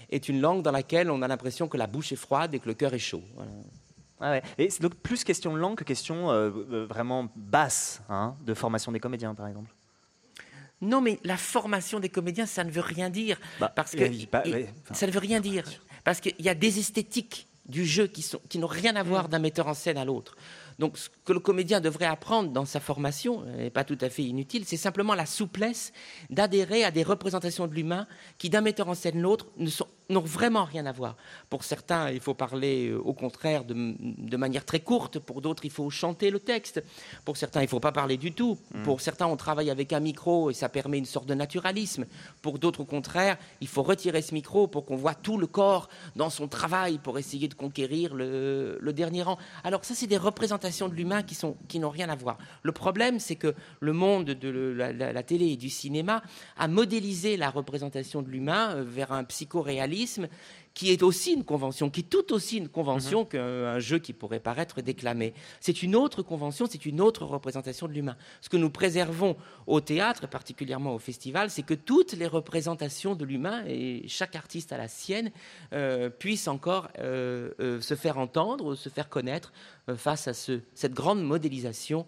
est une langue dans laquelle on a l'impression que la bouche est froide et que le cœur est chaud. Voilà. Ah ouais. Et c'est donc plus question de langue que question vraiment basse, de formation des comédiens, par exemple. Non, mais la formation des comédiens, ça ne veut rien dire. Parce que ça ne veut rien dire. Parce qu'il y a des esthétiques du jeu qui n'ont rien à voir d'un metteur en scène à l'autre. Donc, ce que le comédien devrait apprendre dans sa formation, n'est pas tout à fait inutile, c'est simplement la souplesse d'adhérer à des représentations de l'humain qui, d'un metteur en scène l'autre, n'ont vraiment rien à voir. Pour certains, il faut parler au contraire de manière très courte. Pour d'autres, il faut chanter le texte. Pour certains, il ne faut pas parler du tout. Pour certains, on travaille avec un micro et ça permet une sorte de naturalisme. Pour d'autres, au contraire, il faut retirer ce micro pour qu'on voit tout le corps dans son travail pour essayer de conquérir le dernier rang. Alors ça, c'est des représentations de l'humain qui n'ont rien à voir. Le problème, c'est que le monde de la télé et du cinéma a modélisé la représentation de l'humain vers un psychoréalisme qui est aussi une convention, qui est tout aussi une convention qu'un jeu qui pourrait paraître déclamé. C'est une autre convention, c'est une autre représentation de l'humain. Ce que nous préservons au théâtre, et particulièrement au festival, c'est que toutes les représentations de l'humain, et chaque artiste a la sienne, puissent encore se faire entendre, se faire connaître face à cette grande modélisation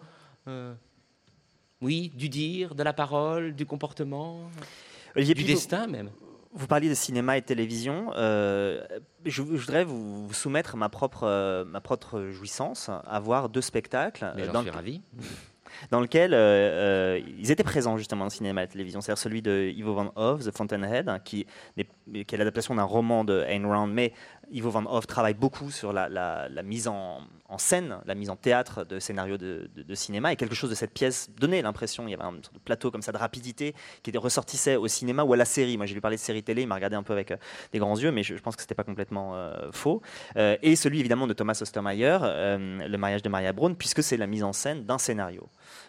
du dire, de la parole, du comportement, Olivier du Pivot, destin même. Vous parliez de cinéma et de télévision. Je voudrais vous soumettre ma propre jouissance à voir 2 spectacles. Mais j'en suis ravi. Dans lequel ils étaient présents justement dans le cinéma et la télévision. C'est-à-dire celui de Ivo Van Hove, The Fountainhead, qui est l'adaptation d'un roman de Ayn Rand, mais Ivo Van Hove travaille beaucoup sur la mise en scène, la mise en théâtre de scénarios de cinéma, et quelque chose de cette pièce donnait l'impression, il y avait un sorte de plateau comme ça de rapidité qui ressortissait au cinéma ou à la série. Moi, j'ai lui parlé de série télé, il m'a regardé un peu avec des grands yeux, mais je pense que c'était pas complètement faux. Et celui évidemment de Thomas Ostermeyer, Le mariage de Maria Braun, puisque c'est la mise en scène d'un scénario.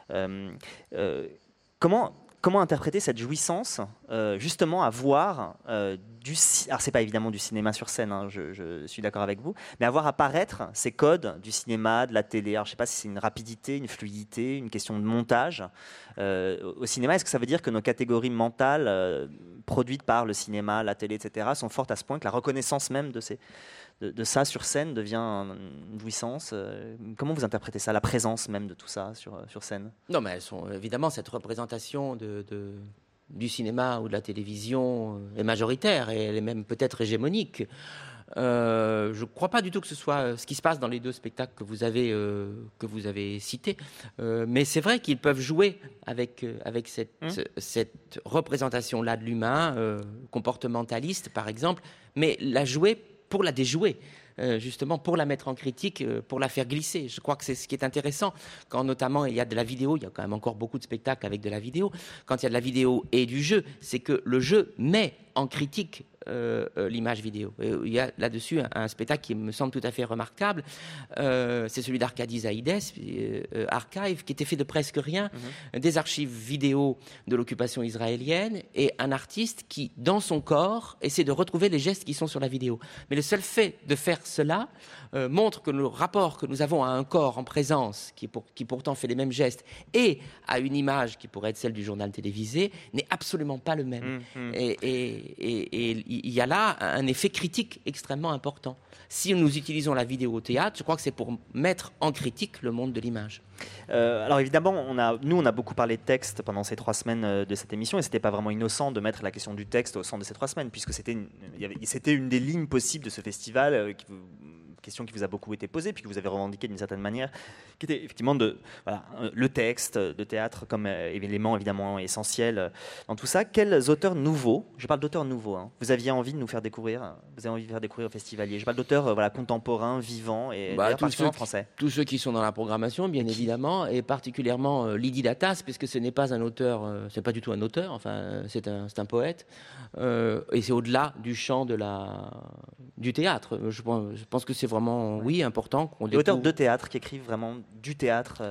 Comment interpréter cette jouissance justement à voir alors c'est pas évidemment du cinéma sur scène, je suis d'accord avec vous, mais à voir apparaître ces codes du cinéma, de la télé. Alors je sais pas si c'est une rapidité, une fluidité, une question de montage au cinéma. Est-ce que ça veut dire que nos catégories mentales produites par le cinéma, la télé, etc. sont fortes à ce point que la reconnaissance même de ça sur scène devient une jouissance? Comment vous interprétez ça, la présence même de tout ça sur scène? Non, mais elles sont évidemment, cette représentation du cinéma ou de la télévision est majoritaire et elle est même peut-être hégémonique. Je ne crois pas du tout que ce soit ce qui se passe dans les 2 spectacles que vous avez cités, mais c'est vrai qu'ils peuvent jouer avec cette représentation-là de l'humain, comportementaliste par exemple, mais la jouer pour la déjouer, justement pour la mettre en critique, pour la faire glisser. Je crois que c'est ce qui est intéressant, quand notamment il y a de la vidéo, il y a quand même encore beaucoup de spectacles avec de la vidéo, quand il y a de la vidéo et du jeu, c'est que le jeu met en critique l'image vidéo. Et il y a là-dessus un spectacle qui me semble tout à fait remarquable, c'est celui d'Arkady Zaïdes, Archive, qui était fait de presque rien, des archives vidéo de l'occupation israélienne, et un artiste qui, dans son corps, essaie de retrouver les gestes qui sont sur la vidéo. Mais le seul fait de faire cela montre que le rapport que nous avons à un corps en présence, qui pourtant fait les mêmes gestes, et à une image qui pourrait être celle du journal télévisé, n'est absolument pas le même. Et il y a là un effet critique extrêmement important. Si nous utilisons la vidéo au théâtre, je crois que c'est pour mettre en critique le monde de l'image. Alors évidemment, on a beaucoup parlé de texte pendant ces 3 semaines de cette émission, et c'était pas vraiment innocent de mettre la question du texte au centre de ces 3 semaines, puisque c'était une des lignes possibles de ce festival, question qui vous a beaucoup été posée, puis que vous avez revendiquée d'une certaine manière, qui était effectivement le texte de théâtre comme élément évidemment essentiel dans tout ça. Quels auteurs nouveaux, je parle d'auteurs nouveaux, vous aviez envie de nous faire découvrir, au festivalier? Je parle d'auteurs contemporains, vivants, et particulièrement français. Tous ceux qui sont dans la programmation, bien évidemment, et particulièrement Lydie Datas, puisque ce n'est pas un auteur, c'est pas du tout un auteur, enfin c'est un poète, et c'est au-delà du champ du théâtre. Je pense que c'est vraiment, important qu'on découvre. Des auteurs de théâtre qui écrivent vraiment du théâtre.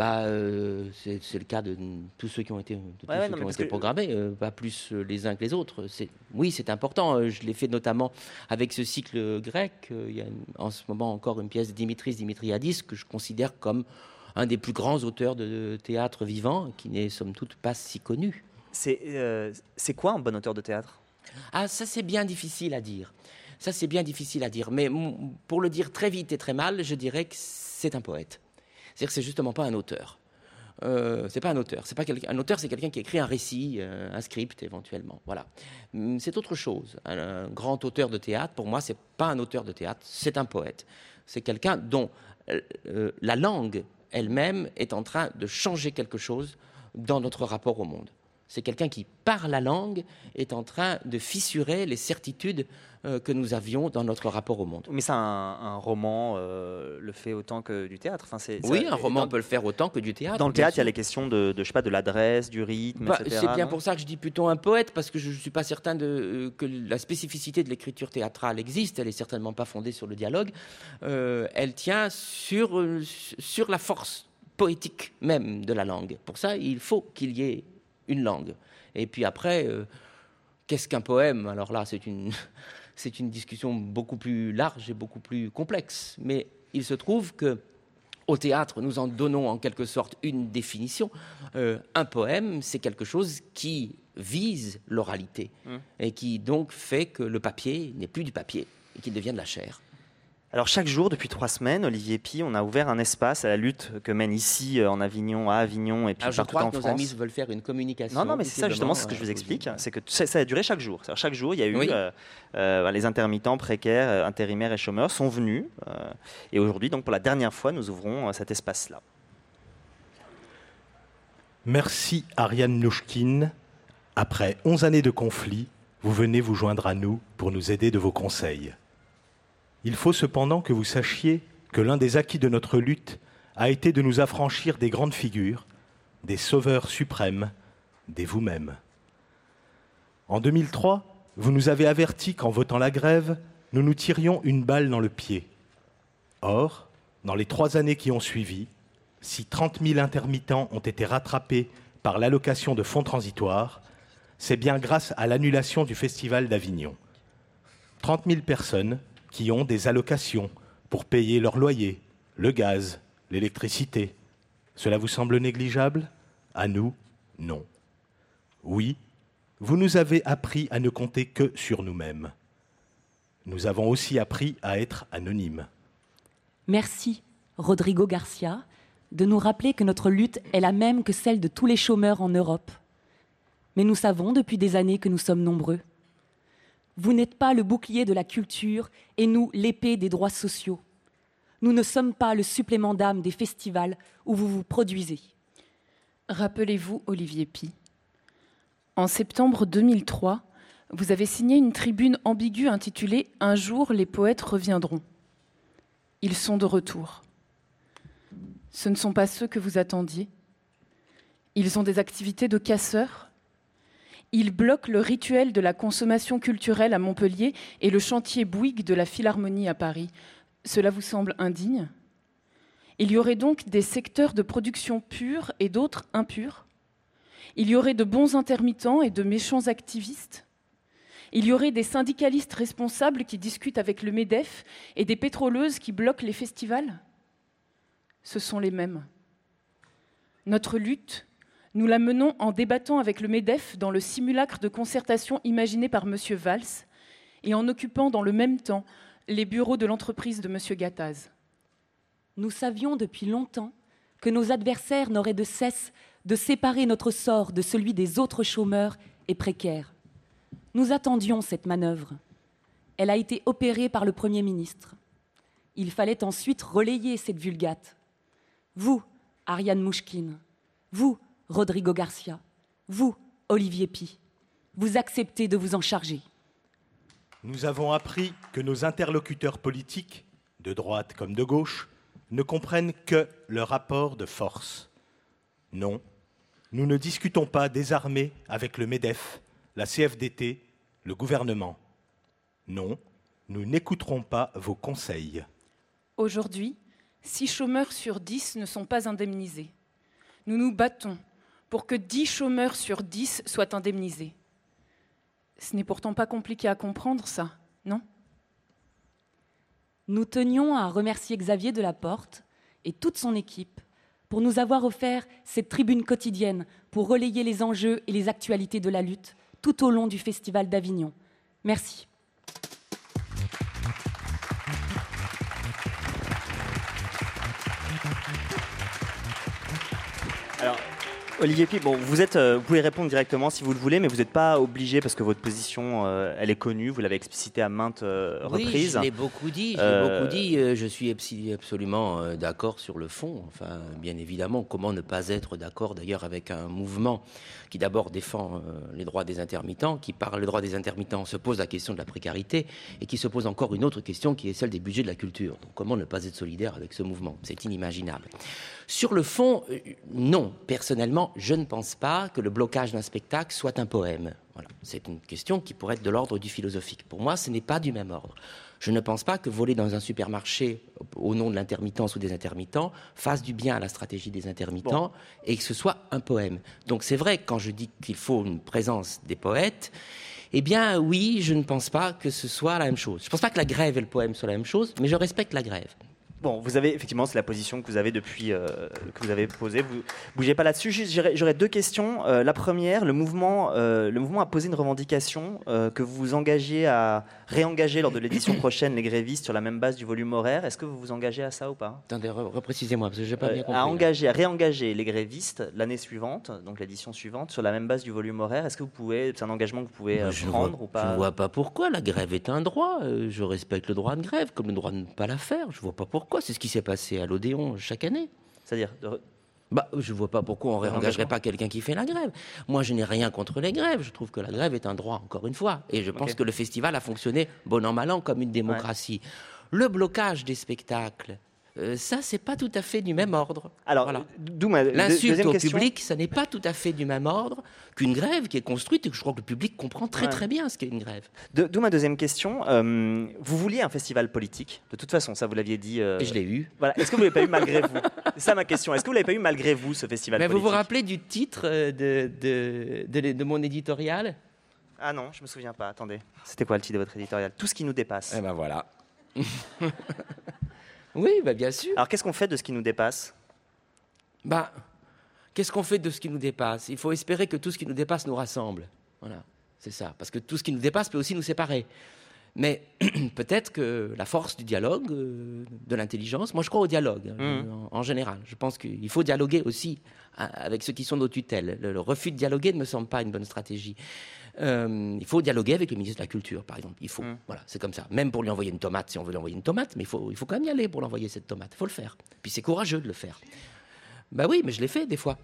C'est le cas de tous ceux qui ont été, programmés, pas plus les uns que les autres. C'est important. Je l'ai fait notamment avec ce cycle grec. Il y a en ce moment encore une pièce de Dimitris Dimitriadis que je considère comme un des plus grands auteurs de théâtre vivant, qui n'est somme toute pas si connu. C'est quoi un bon auteur de théâtre? Ah, ça c'est bien difficile à dire. Mais pour le dire très vite et très mal, je dirais que c'est un poète. C'est-à-dire que c'est justement pas un auteur. C'est pas un auteur. Un auteur, c'est quelqu'un qui écrit un récit, un script éventuellement. Voilà. C'est autre chose. Un grand auteur de théâtre, pour moi, c'est pas un auteur de théâtre, c'est un poète. C'est quelqu'un dont la langue elle-même est en train de changer quelque chose dans notre rapport au monde. C'est quelqu'un qui, par la langue, est en train de fissurer les certitudes que nous avions dans notre rapport au monde. Mais c'est un roman le fait autant que du théâtre. Oui, un roman peut le faire autant que du théâtre. Dans le théâtre, il y a les questions de l'adresse, du rythme, etc. C'est bien pour ça que je dis plutôt un poète, parce que je ne suis pas certain que la spécificité de l'écriture théâtrale existe. Elle n'est certainement pas fondée sur le dialogue. Elle tient sur la force poétique même de la langue. Pour ça, il faut qu'il y ait une langue. Et puis après, qu'est-ce qu'un poème ? Alors là, c'est une discussion beaucoup plus large et beaucoup plus complexe. Mais il se trouve que au théâtre, nous en donnons en quelque sorte une définition. Un poème, c'est quelque chose qui vise l'oralité et qui donc fait que le papier n'est plus du papier et qu'il devient de la chair. Alors chaque jour, depuis 3 semaines, Olivier Py, on a ouvert un espace à la lutte que mène ici en Avignon, à Avignon et puis partout en France. Je crois que nos amis veulent faire une communication. Non, mais c'est ça justement, c'est ce que je vous explique. C'est que ça a duré chaque jour. C'est-à-dire, chaque jour, il y a eu les intermittents, précaires, intérimaires et chômeurs sont venus. Et aujourd'hui, donc pour la dernière fois, nous ouvrons cet espace-là. Merci Ariane Mnouchkine. Après 11 années de conflit, vous venez vous joindre à nous pour nous aider de vos conseils. Il faut cependant que vous sachiez que l'un des acquis de notre lutte a été de nous affranchir des grandes figures, des sauveurs suprêmes, des vous-même. En 2003, vous nous avez avertis qu'en votant la grève, nous nous tirions une balle dans le pied. Or, dans les 3 années qui ont suivi, si 30 000 intermittents ont été rattrapés par l'allocation de fonds transitoires, c'est bien grâce à l'annulation du Festival d'Avignon. 30 000 personnes qui ont des allocations pour payer leur loyer, le gaz, l'électricité. Cela vous semble négligeable ? À nous, non. Oui, vous nous avez appris à ne compter que sur nous-mêmes. Nous avons aussi appris à être anonymes. Merci, Rodrigo Garcia, de nous rappeler que notre lutte est la même que celle de tous les chômeurs en Europe. Mais nous savons depuis des années que nous sommes nombreux. Vous n'êtes pas le bouclier de la culture et nous l'épée des droits sociaux. Nous ne sommes pas le supplément d'âme des festivals où vous vous produisez. Rappelez-vous Olivier Py. En septembre 2003, vous avez signé une tribune ambiguë intitulée « Un jour, les poètes reviendront ». Ils sont de retour. Ce ne sont pas ceux que vous attendiez. Ils ont des activités de casseurs. Ils bloquent le rituel de la consommation culturelle à Montpellier et le chantier Bouygues de la Philharmonie à Paris. Cela vous semble indigne ? Il y aurait donc des secteurs de production purs et d'autres impurs ? Il y aurait de bons intermittents et de méchants activistes ? Il y aurait des syndicalistes responsables qui discutent avec le MEDEF et des pétroleuses qui bloquent les festivals ? Ce sont les mêmes. Notre lutte, nous la menons en débattant avec le MEDEF dans le simulacre de concertation imaginé par M. Valls et en occupant dans le même temps les bureaux de l'entreprise de M. Gattaz. Nous savions depuis longtemps que nos adversaires n'auraient de cesse de séparer notre sort de celui des autres chômeurs et précaires. Nous attendions cette manœuvre. Elle a été opérée par le Premier ministre. Il fallait ensuite relayer cette vulgate. Vous, Ariane Mnouchkine, vous, Rodrigo Garcia, vous, Olivier Py, vous acceptez de vous en charger. Nous avons appris que nos interlocuteurs politiques, de droite comme de gauche, ne comprennent que le rapport de force. Non, nous ne discutons pas désarmés avec le MEDEF, la CFDT, le gouvernement. Non, nous n'écouterons pas vos conseils. Aujourd'hui, 6 chômeurs sur 10 ne sont pas indemnisés. Nous nous battons pour que 10 chômeurs sur 10 soient indemnisés. Ce n'est pourtant pas compliqué à comprendre, ça, non ? Nous tenions à remercier Xavier Delaporte et toute son équipe pour nous avoir offert cette tribune quotidienne pour relayer les enjeux et les actualités de la lutte tout au long du Festival d'Avignon. Merci. Alors, Olivier Pi, bon, vous pouvez répondre directement si vous le voulez, mais vous n'êtes pas obligé parce que votre position, elle est connue, vous l'avez explicitée à maintes reprises. Oui, je l'ai beaucoup dit. Je suis absolument d'accord sur le fond. Enfin, bien évidemment, comment ne pas être d'accord d'ailleurs avec un mouvement qui d'abord défend les droits des intermittents, qui par les droits des intermittents se pose la question de la précarité et qui se pose encore une autre question qui est celle des budgets de la culture. Donc comment ne pas être solidaire avec ce mouvement? C'est inimaginable. Sur le fond, non. Personnellement, je ne pense pas que le blocage d'un spectacle soit un poème. Voilà. C'est une question qui pourrait être de l'ordre du philosophique. Pour moi, ce n'est pas du même ordre. Je ne pense pas que voler dans un supermarché au nom de l'intermittence ou des intermittents fasse du bien à la stratégie des intermittents et que ce soit un poème. Donc c'est vrai, quand je dis qu'il faut une présence des poètes, eh bien oui, je ne pense pas que ce soit la même chose. Je ne pense pas que la grève et le poème soient la même chose, mais je respecte la grève. Bon, vous avez effectivement, c'est la position que vous avez depuis que vous avez posée. Vous bougez pas là-dessus. Juste, j'aurais deux questions. La première, le mouvement a posé une revendication que vous vous engagiez à réengager lors de l'édition prochaine les grévistes sur la même base du volume horaire. Est-ce que vous vous engagez à ça ou pas? Attendez, reprécisez-moi parce que j'ai pas bien compris. À réengager les grévistes l'année suivante, donc l'édition suivante, sur la même base du volume horaire. Est-ce que c'est un engagement que vous pouvez prendre ou pas? Je ne vois pas pourquoi. La grève est un droit. Je respecte le droit de grève comme le droit de ne pas la faire. Je vois pas pourquoi. C'est ce qui s'est passé à l'Odéon chaque année. C'est-à-dire je ne vois pas pourquoi on ne réengagerait pas quelqu'un qui fait la grève. Moi, je n'ai rien contre les grèves. Je trouve que la grève est un droit, encore une fois. Et je pense que le festival a fonctionné, bon an, mal an, comme une démocratie. Ouais. Le blocage des spectacles, ça, c'est pas tout à fait du même ordre. Alors, voilà. D'où l'insulte au public, ça n'est pas tout à fait du même ordre qu'une grève qui est construite et que je crois que le public comprend très bien ce qu'est une grève. D'où ma deuxième question. Vous vouliez un festival politique, de toute façon, ça vous l'aviez dit. Et je l'ai eu. Voilà. Est-ce que vous l'avez pas eu malgré vous? C'est ça ma question. Est-ce que vous l'avez pas eu malgré vous, ce festival politique? Vous vous rappelez du titre de mon éditorial? Ah non, je me souviens pas. Attendez. C'était quoi le titre de votre éditorial? Tout ce qui nous dépasse. Eh ben voilà. Oui, bien sûr. Alors, qu'est-ce qu'on fait de ce qui nous dépasse? Qu'est-ce qu'on fait de ce qui nous dépasse? Il faut espérer que tout ce qui nous dépasse nous rassemble. Voilà, c'est ça. Parce que tout ce qui nous dépasse peut aussi nous séparer. Mais peut-être que la force du dialogue, de l'intelligence, moi je crois au dialogue en général. Je pense qu'il faut dialoguer aussi avec ceux qui sont nos tutelles. Le refus de dialoguer ne me semble pas une bonne stratégie. Il faut dialoguer avec le ministre de la Culture, par exemple. Il faut, voilà, c'est comme ça. Même pour lui envoyer une tomate, si on veut lui envoyer une tomate, mais il faut quand même y aller pour l'envoyer cette tomate. Il faut le faire. Puis c'est courageux de le faire. Oui, mais je l'ai fait des fois.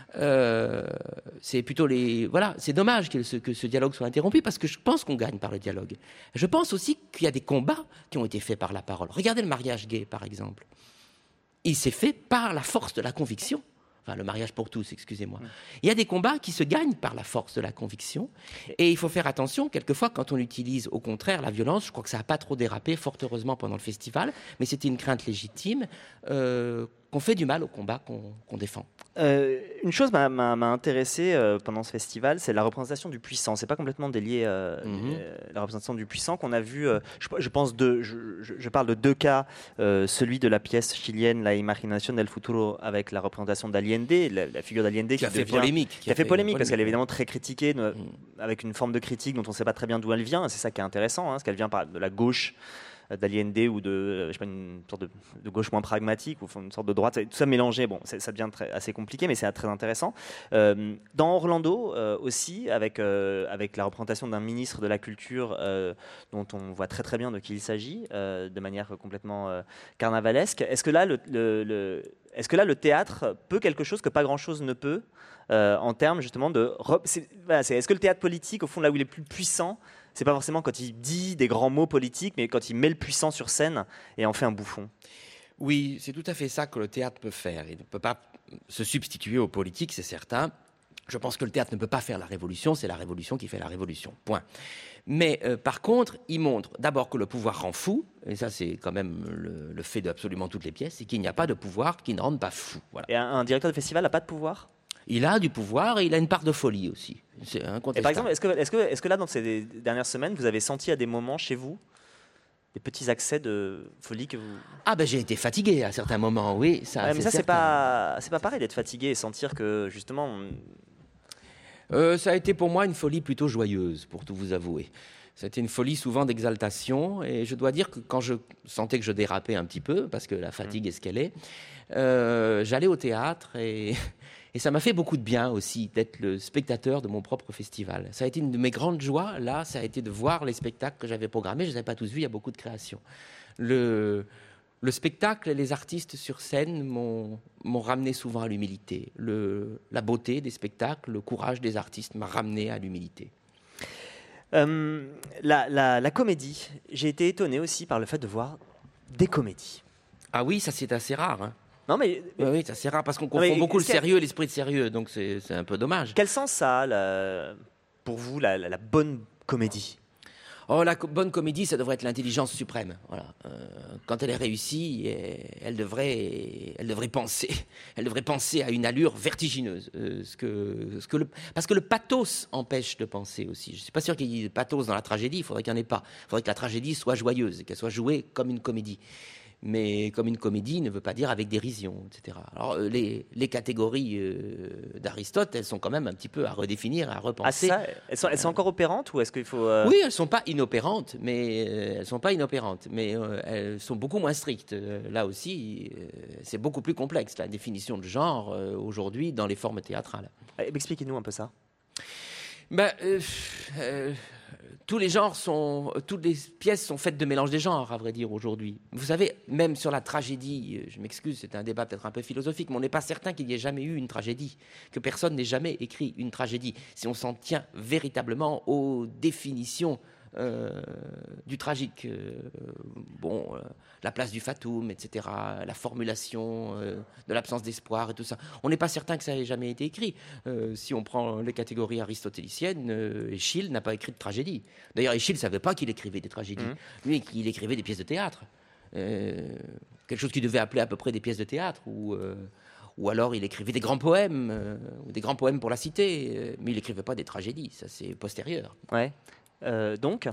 C'est plutôt c'est dommage que ce dialogue soit interrompu parce que je pense qu'on gagne par le dialogue. Je pense aussi qu'il y a des combats qui ont été faits par la parole. Regardez le mariage gay, par exemple. Il s'est fait par la force de la conviction. Enfin, le mariage pour tous, excusez-moi. Il y a des combats qui se gagnent par la force de la conviction. Et il faut faire attention, quelquefois, quand on utilise au contraire la violence, je crois que ça n'a pas trop dérapé, fort heureusement, pendant le festival, mais c'était une crainte légitime, qu'on fait du mal au combat qu'on défend. Une chose m'a intéressé pendant ce festival, c'est la représentation du puissant. C'est pas complètement délié la représentation du puissant qu'on a vu. Je pense je parle de deux cas. Celui de la pièce chilienne La Imaginación del Futuro avec la représentation d'Allende, la figure d'Allende qui a fait polémique, parce qu'elle est évidemment très critiquée, avec une forme de critique dont on ne sait pas très bien d'où elle vient. C'est ça qui est intéressant, parce qu'elle vient de la gauche d'Allende ou une sorte de gauche moins pragmatique ou une sorte de droite, tout ça mélangé, ça devient assez compliqué, mais c'est très intéressant. Dans Orlando aussi, avec la représentation d'un ministre de la Culture dont on voit très bien de qui il s'agit, de manière complètement carnavalesque. Est-ce que là, le théâtre peut quelque chose que pas grand-chose ne peut en termes justement de... Est-ce que le théâtre politique, au fond, là où il est plus puissant, c'est pas forcément quand il dit des grands mots politiques, mais quand il met le puissant sur scène et en fait un bouffon? Oui, c'est tout à fait ça que le théâtre peut faire. Il ne peut pas se substituer aux politiques, c'est certain. Je pense que le théâtre ne peut pas faire la révolution, c'est la révolution qui fait la révolution. Point. Mais par contre, il montre d'abord que le pouvoir rend fou, et ça c'est quand même le fait d'absolument toutes les pièces, c'est qu'il n'y a pas de pouvoir qui ne rende pas fou. Voilà. Et un directeur de festival n'a pas de pouvoir? Il a du pouvoir et il a une part de folie aussi. C'est incontestable. Et par exemple, est-ce que là, dans ces dernières semaines, vous avez senti à des moments chez vous des petits accès de folie que vous... j'ai été fatigué à certains moments, oui. Mais ça, c'est pas pareil d'être fatigué et sentir que justement... Ça a été pour moi une folie plutôt joyeuse, pour tout vous avouer. C'était une folie souvent d'exaltation, et je dois dire que quand je sentais que je dérapais un petit peu, parce que la fatigue est ce qu'elle est, j'allais au théâtre, et ça m'a fait beaucoup de bien aussi d'être le spectateur de mon propre festival. Ça a été une de mes grandes joies, là, ça a été de voir les spectacles que j'avais programmés. Je ne les avais pas tous vus, il y a beaucoup de créations. Le spectacle et les artistes sur scène m'ont ramené souvent à l'humilité. La beauté des spectacles, le courage des artistes m'a ramené à l'humilité. La comédie, j'ai été étonné aussi par le fait de voir des comédies. Ah oui, ça c'est assez rare. Hein. Non mais oui, c'est assez rare parce qu'on confond beaucoup le sérieux et l'esprit de sérieux, donc c'est un peu dommage. Quel sens ça a pour vous la bonne comédie? Oh, la bonne comédie, ça devrait être l'intelligence suprême. Voilà. Quand elle est réussie, elle devrait penser. Elle devrait penser à une allure vertigineuse. Parce que le pathos empêche de penser aussi. Je ne suis pas sûr qu'il y ait de pathos dans la tragédie. Il faudrait qu'il n'y en ait pas. Il faudrait que la tragédie soit joyeuse, qu'elle soit jouée comme une comédie. Mais comme une comédie ne veut pas dire avec dérision, etc. Alors les catégories d'Aristote, elles sont quand même un petit peu à redéfinir, à repenser. Ah ça, elles sont encore opérantes ou est-ce qu'il faut Oui, elles sont pas inopérantes, mais elles sont beaucoup moins strictes. Là aussi, c'est beaucoup plus complexe la définition de genre aujourd'hui dans les formes théâtrales. Expliquez-nous un peu ça. Tous les genres toutes les pièces sont faites de mélange des genres, à vrai dire, aujourd'hui. Vous savez, même sur la tragédie, je m'excuse, c'est un débat peut-être un peu philosophique, mais on n'est pas certain qu'il n'y ait jamais eu une tragédie, que personne n'ait jamais écrit une tragédie, si on s'en tient véritablement aux définitions du tragique. La place du fatum, etc., la formulation de l'absence d'espoir et tout ça. On n'est pas certain que ça ait jamais été écrit. Si on prend les catégories aristotéliciennes, Échille n'a pas écrit de tragédie. D'ailleurs, Échille ne savait pas qu'il écrivait des tragédies. Lui, il écrivait des pièces de théâtre. Quelque chose qu'il devait appeler à peu près des pièces de théâtre, ou alors il écrivait des grands poèmes, ou des grands poèmes pour la cité, mais il n'écrivait pas des tragédies. Ça, c'est postérieur. Ouais. Donc,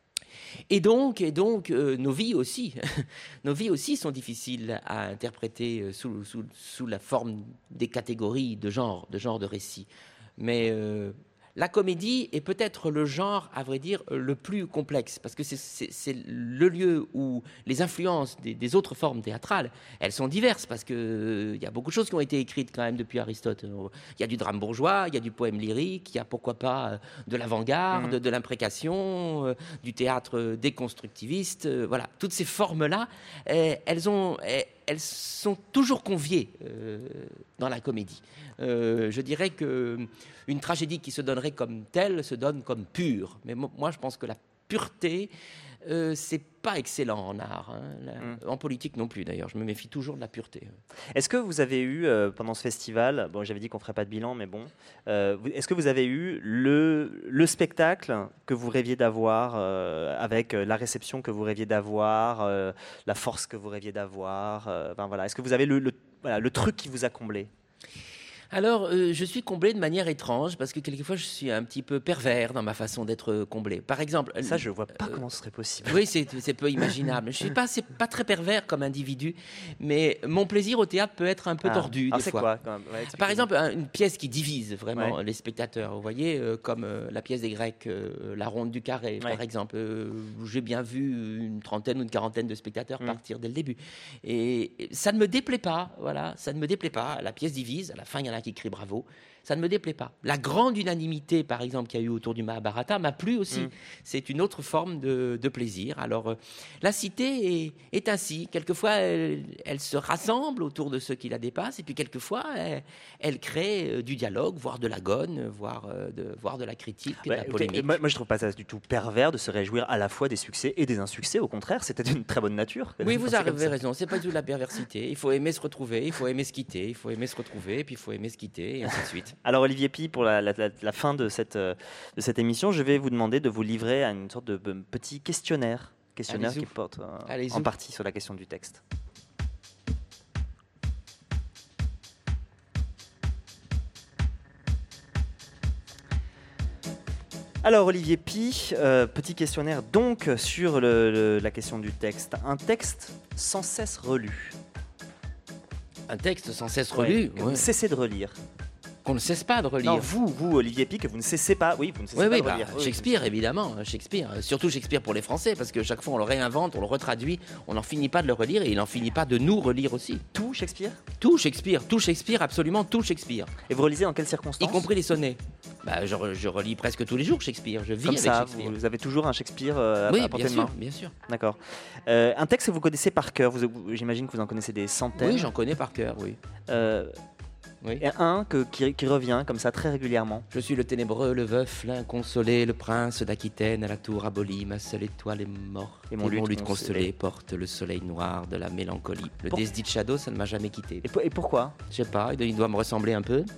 nos vies aussi, nos vies aussi sont difficiles à interpréter sous la forme des catégories de genre de récit. Mais la comédie est peut-être le genre, à vrai dire, le plus complexe, parce que c'est le lieu où les influences des autres formes théâtrales, elles sont diverses, parce qu'il y a beaucoup de choses qui ont été écrites quand même depuis Aristote. Il y a du drame bourgeois, il y a du poème lyrique, il y a pourquoi pas de l'avant-garde, de l'imprécation, du théâtre déconstructiviste. Voilà, toutes ces formes-là, elles sont toujours conviées dans la comédie. Je dirais qu'une tragédie qui se donnerait comme telle se donne comme pure. Mais moi, je pense que la pureté, c'est pas excellent en art. En politique non plus, d'ailleurs. Je me méfie toujours de la pureté. Est-ce que vous avez eu, pendant ce festival, j'avais dit qu'on ne ferait pas de bilan, mais bon, est-ce que vous avez eu le spectacle que vous rêviez d'avoir, avec la réception que vous rêviez d'avoir, la force que vous rêviez d'avoir Est-ce que vous avez le truc qui vous a comblé? Alors, je suis comblé de manière étrange, parce que quelquefois, je suis un petit peu pervers dans ma façon d'être comblé. Par exemple... Ça, je ne vois pas comment ce serait possible. Oui, c'est peu imaginable. Je ne suis pas très pervers comme individu, mais mon plaisir au théâtre peut être un peu tordu des fois. Quoi, quand même Par exemple, une pièce qui divise vraiment les spectateurs. Vous voyez, comme la pièce des Grecs, La Ronde du Carré, par exemple. J'ai bien vu une trentaine ou une quarantaine de spectateurs partir dès le début. Et ça ne me déplaît pas, voilà. Ça ne me déplaît pas. La pièce divise, à la fin, il y en a qui crie bravo, ça ne me déplaît pas. La grande unanimité, par exemple, qu'il y a eu autour du Mahabharata m'a plu aussi. C'est une autre forme de plaisir. Alors, la cité est ainsi. Quelquefois, elle se rassemble autour de ceux qui la dépassent, et puis quelquefois, elle crée du dialogue, voire de l'agonie, voire de la critique, de la polémique. Moi, je ne trouve pas ça du tout pervers de se réjouir à la fois des succès et des insuccès. Au contraire, c'était d'une très bonne nature. Oui, vous avez raison. C'est pas du tout de la perversité. Il faut aimer se retrouver, il faut aimer se quitter, il faut aimer se retrouver, et puis il faut aimer se quitter, et ainsi de suite. Alors Olivier Py, pour la fin de cette émission, je vais vous demander de vous livrer à une sorte de petit questionnaire qui porte en partie sur la question du texte. Alors Olivier Py, petit questionnaire donc sur la question du texte. Un texte sans cesse relu. Un texte sans cesse relu. Cessez de relire. qu'on ne cesse pas de relire. Non, vous, Olivier Py, que vous ne cessez pas. Oui, vous ne cessez pas de relire. Shakespeare, évidemment. Shakespeare. Surtout Shakespeare pour les Français, parce que chaque fois on le réinvente, on le retraduit, on n'en finit pas de le relire et il n'en finit pas de nous relire aussi. Tout Shakespeare ? Tout Shakespeare, absolument tout Shakespeare. Et vous relisez dans quelles circonstances ? Y compris les sonnets. Je relis presque tous les jours Shakespeare. Je vis comme avec ça, Shakespeare. Vous avez toujours un Shakespeare à portée de main ? Bien sûr. D'accord. Un texte que vous connaissez par cœur, j'imagine que vous en connaissez des centaines. Oui, j'en connais par cœur, oui. Oui. Et un qui revient comme ça très régulièrement. Je suis le ténébreux, le veuf, l'inconsolé, le prince d'Aquitaine à la tour abolie, ma seule étoile est morte. Et mon luth consolé porte le soleil noir de la mélancolie. Le Desdicciado, ça ne m'a jamais quitté. Et pourquoi ? Je sais pas, il doit me ressembler un peu.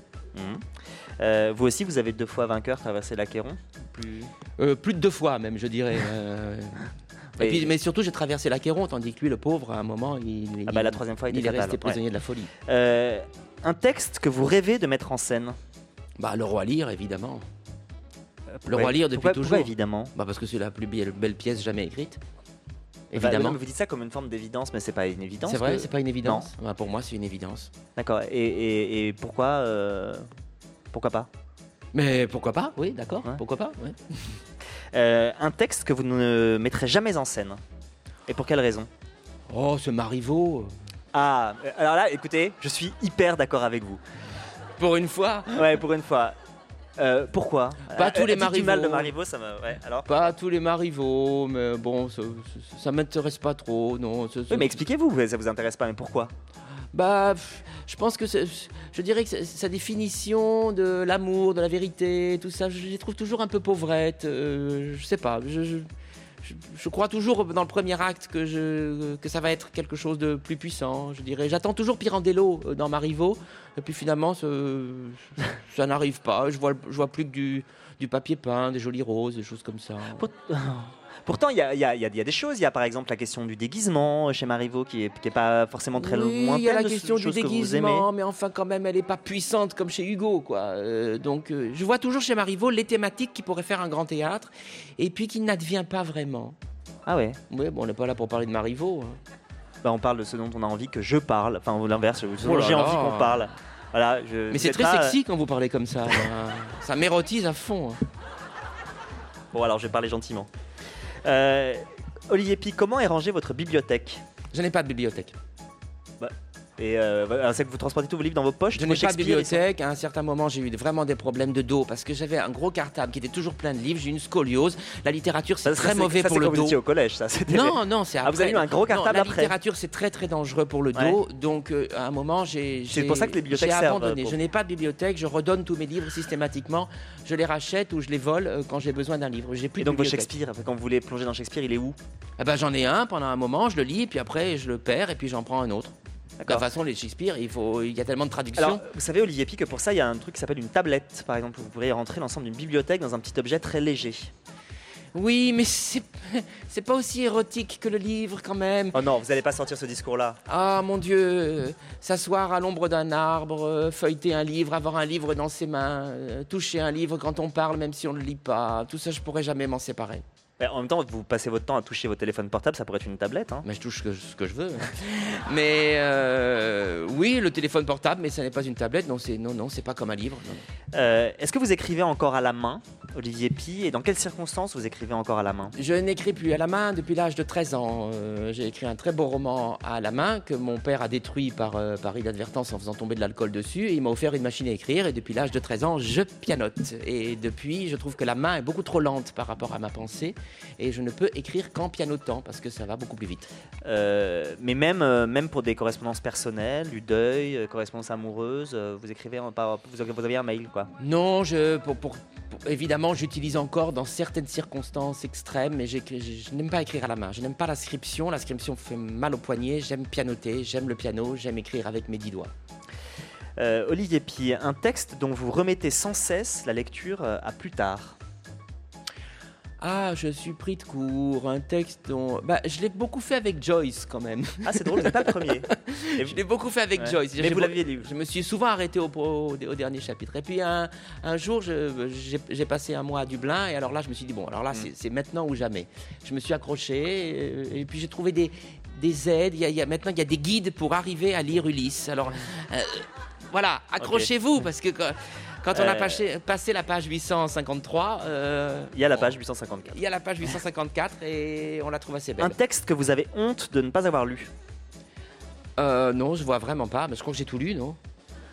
Vous aussi, vous avez 2 fois vainqueur traversé l'Achéron ? Plus de 2 fois même, je dirais. Et puis, mais surtout, j'ai traversé l'Achéron, tandis que lui, le pauvre, à un moment, la 3e fois, il est resté prisonnier de la folie. Un texte que vous rêvez de mettre en scène ? Le Roi Lear, évidemment. Le Roi Lear depuis toujours. Pourquoi évidemment ? Parce que c'est la plus belle pièce jamais écrite. Évidemment. Mais vous dites ça comme une forme d'évidence, mais c'est pas une évidence. C'est vrai, c'est pas une évidence. Pour moi, c'est une évidence. D'accord. Et pourquoi pas ? Mais pourquoi pas ? Oui, d'accord. Ouais. Pourquoi pas ? Ouais. Un texte que vous ne mettrez jamais en scène. Et pour quelle raison ? Oh, ce Marivaux. Ah, alors là, écoutez, je suis hyper d'accord avec vous. Pour une fois ? Ouais, pour une fois. Pourquoi ? Pas tous les Marivaux. Du mal de Marivaux, ça me. Ouais, alors. Pas tous les Marivaux, mais bon, ça m'intéresse pas trop, non. Oui, mais expliquez-vous, ça vous intéresse pas, mais pourquoi ? Je pense que je dirais que sa définition de l'amour, de la vérité, tout ça, je les trouve toujours un peu pauvrettes. Je sais pas. Je crois toujours dans le premier acte que ça va être quelque chose de plus puissant. Je dirais, j'attends toujours Pirandello dans Marivaux, et puis finalement, ça n'arrive pas. Je vois plus que du papier peint, des jolies roses, des choses comme ça. Pourtant, il y a des choses. Il y a par exemple la question du déguisement chez Marivaux qui est pas forcément très lointaine. Il y a la question du déguisement, mais enfin quand même, elle est pas puissante comme chez Hugo, quoi. Donc, je vois toujours chez Marivaux les thématiques qui pourraient faire un grand théâtre, et puis qui n'advient pas vraiment. Ah ouais. Oui, bon, on n'est pas là pour parler de Marivaux. On parle de ce dont on a envie que je parle, enfin ou l'inverse, ce dont j'ai envie qu'on parle. Voilà. Mais c'est très sexy quand vous parlez comme ça. Ça m'érotise à fond. Bon, alors je vais parler gentiment. Olivier Py, comment est rangée votre bibliothèque ? Je n'ai pas de bibliothèque. C'est que vous transportez tous vos livres dans vos poches ? Je n'ai pas de bibliothèque. À un certain moment, j'ai eu vraiment des problèmes de dos parce que j'avais un gros cartable qui était toujours plein de livres. J'ai eu une scoliose. La littérature, c'est très mauvais pour le dos. Vous étiez au collège, ça. Non, c'est après. Vous avez eu un gros cartable après. La littérature, c'est très très dangereux pour le dos. Donc, à un moment, c'est pour ça que les bibliothèques servent. J'ai abandonné. Je n'ai pas de bibliothèque. Je redonne tous mes livres systématiquement. Je les rachète ou je les vole quand j'ai besoin d'un livre. J'ai plus. Et donc, vos Shakespeare, quand vous voulez plonger dans Shakespeare, il est où ? J'en ai un pendant un moment. Je le lis, puis après, je le perds et puis j'en prends un autre. De toute façon, les Shakespeare, il y a tellement de traductions. Alors, vous savez, Olivier Py, que pour ça, il y a un truc qui s'appelle une tablette, par exemple, où vous pourriez rentrer l'ensemble d'une bibliothèque dans un petit objet très léger. Oui, mais c'est pas aussi érotique que le livre, quand même. Oh non, vous n'allez pas sortir ce discours-là. Ah, mon Dieu, s'asseoir à l'ombre d'un arbre, feuilleter un livre, avoir un livre dans ses mains, toucher un livre quand on parle, même si on ne le lit pas, tout ça, je pourrais jamais m'en séparer. En même temps, vous passez votre temps à toucher votre téléphone portable, ça pourrait être une tablette. Hein. Mais je touche ce que je veux. Mais oui, le téléphone portable, mais ça n'est pas une tablette. Non, c'est pas comme un livre. Est-ce que vous écrivez encore à la main, Olivier Py ? Et dans quelles circonstances vous écrivez encore à la main ? Je n'écris plus à la main depuis l'âge de 13 ans. J'ai écrit un très beau roman à la main que mon père a détruit par inadvertance en faisant tomber de l'alcool dessus. Et il m'a offert une machine à écrire. Et depuis l'âge de 13 ans, je pianote. Et depuis, je trouve que la main est beaucoup trop lente par rapport à ma pensée. Et je ne peux écrire qu'en pianotant parce que ça va beaucoup plus vite. Mais même pour des correspondances personnelles, du deuil, correspondances amoureuses, vous écrivez vous avez un mail, quoi. Non, évidemment, j'utilise encore dans certaines circonstances extrêmes, mais je n'aime pas écrire à la main. Je n'aime pas l'inscription. L'inscription fait mal au poignet. J'aime pianoter, j'aime le piano, j'aime écrire avec mes 10 doigts. Olivier Py, un texte dont vous remettez sans cesse la lecture à plus tard. Ah, je suis pris de court, un texte dont... je l'ai beaucoup fait avec Joyce, quand même. Ah, c'est drôle, vous n'êtes pas le premier. Je l'ai beaucoup fait avec Joyce. Mais vous l'aviez lu. Je me suis souvent arrêté au dernier chapitre. Et puis, un jour, j'ai passé un mois à Dublin, et alors là, je me suis dit, c'est maintenant ou jamais. Je me suis accroché, et puis j'ai trouvé des aides. Maintenant, il y a des guides pour arriver à lire Ulysse. Alors... Voilà, accrochez-vous, parce que quand on a passé la page 853... il y a la page 854. Il y a la page 854 et on la trouve assez belle. Un texte que vous avez honte de ne pas avoir lu? Non, je vois vraiment pas, mais je crois que j'ai tout lu, non?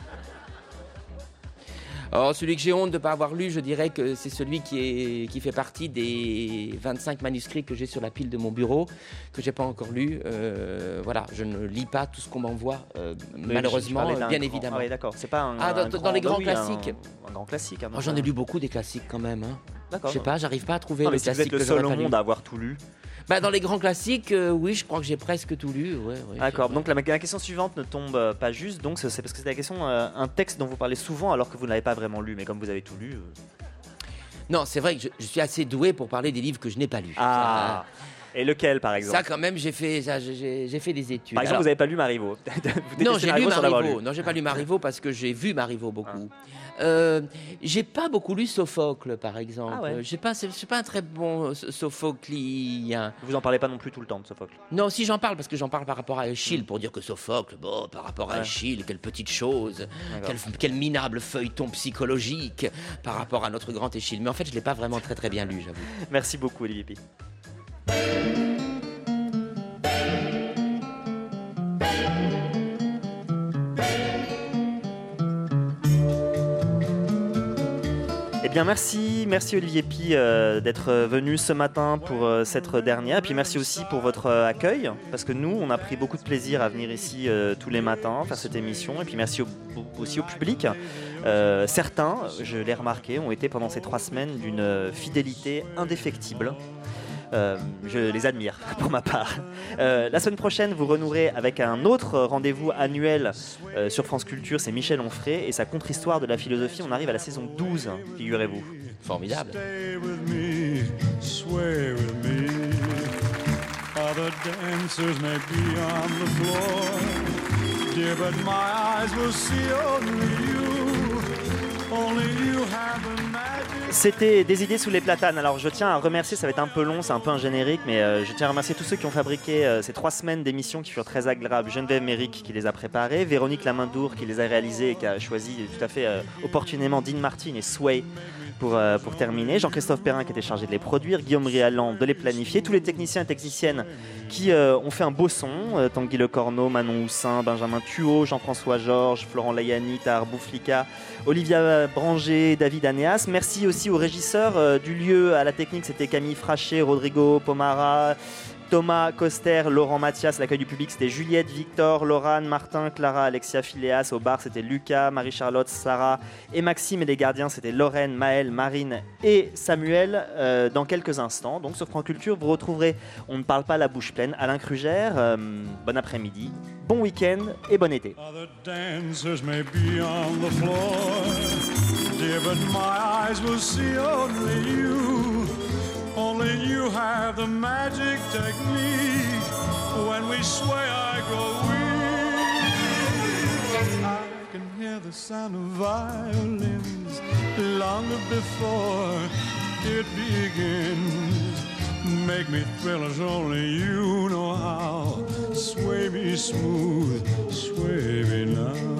Alors, celui que j'ai honte de ne pas avoir lu, je dirais que c'est celui qui fait partie des 25 manuscrits que j'ai sur la pile de mon bureau, que je n'ai pas encore lu. Voilà, je ne lis pas tout ce qu'on m'envoie, malheureusement, bien évidemment. Ah oui, d'accord. C'est pas un, dans les grands classiques. Un grand classique. Hein, j'en ai lu beaucoup des classiques quand même. Hein. D'accord. Je sais pas, j'arrive pas à trouver le classique. Vous êtes le seul au monde à avoir tout lu. Dans les grands classiques, oui, je crois que j'ai presque tout lu. Ouais, d'accord, donc la question suivante ne tombe pas juste, donc c'est parce que c'est la question, un texte dont vous parlez souvent alors que vous ne l'avez pas vraiment lu, mais comme vous avez tout lu... Non, c'est vrai que je suis assez doué pour parler des livres que je n'ai pas lus. Ah, et lequel par exemple? Ça quand même, j'ai fait des études. Par exemple, vous n'avez pas lu Marivaux? Non, j'ai lu Marivaux. Non, j'ai pas lu Marivaux parce que j'ai vu Marivaux beaucoup. J'ai pas beaucoup lu Sophocle, par exemple. Ah ouais. Je suis pas un très bon sophoclien. Vous en parlez pas non plus tout le temps de Sophocle? Non, si j'en parle, parce que j'en parle par rapport à Eschyle, pour dire que Sophocle, par rapport à Eschyle, quelle petite chose, quel minable feuilleton psychologique par rapport à notre grand Eschyle. Mais en fait, je l'ai pas vraiment très très bien lu, j'avoue. Merci beaucoup, Olivier Pi. Eh bien merci Olivier Pi d'être venu ce matin pour cette dernière, et puis merci aussi pour votre accueil, parce que nous on a pris beaucoup de plaisir à venir ici tous les matins faire cette émission, et puis merci aussi au public. Certains, je l'ai remarqué, ont été pendant ces 3 semaines d'une fidélité indéfectible. Je les admire pour ma part. La semaine prochaine, vous renouerez avec un autre rendez-vous annuel sur France Culture, c'est Michel Onfray et sa contre-histoire de la philosophie. On arrive à la saison 12, figurez-vous. Formidable. C'était Des idées sous les platanes. Alors je tiens à remercier, ça va être un peu long, c'est un peu un générique, mais je tiens à remercier tous ceux qui ont fabriqué ces 3 semaines d'émissions qui furent très agréables. Geneviève Méric qui les a préparées, Véronique Lamindour qui les a réalisées et qui a choisi tout à fait opportunément Dean Martin et Sway pour terminer, Jean-Christophe Perrin qui était chargé de les produire, Guillaume Rialan de les planifier, tous les techniciens et techniciennes qui ont fait un beau son, Tanguy Lecorneau, Manon Houssin, Benjamin Thuot, Jean-François Georges, Florent Layani, Tahar Bouflika, Olivia Branger, David Anéas. Merci aussi aux régisseurs du lieu, à la technique, c'était Camille Frachet, Rodrigo Pomara, Thomas Coster, Laurent Mathias. L'accueil du public, c'était Juliette, Victor, Laurane, Martin, Clara, Alexia Phileas. Au bar, c'était Lucas, Marie-Charlotte, Sarah et Maxime. Et les gardiens, c'était Lorraine, Maëlle, Marine et Samuel. Dans quelques instants, donc sur France Culture, vous retrouverez On ne parle pas la bouche pleine, Alain Krugère. Bon après-midi, bon week-end et bon été. Only you have the magic technique. When we sway, I go weak. I can hear the sound of violins long before it begins. Make me thrill as only you know how. Sway me smooth, sway me now.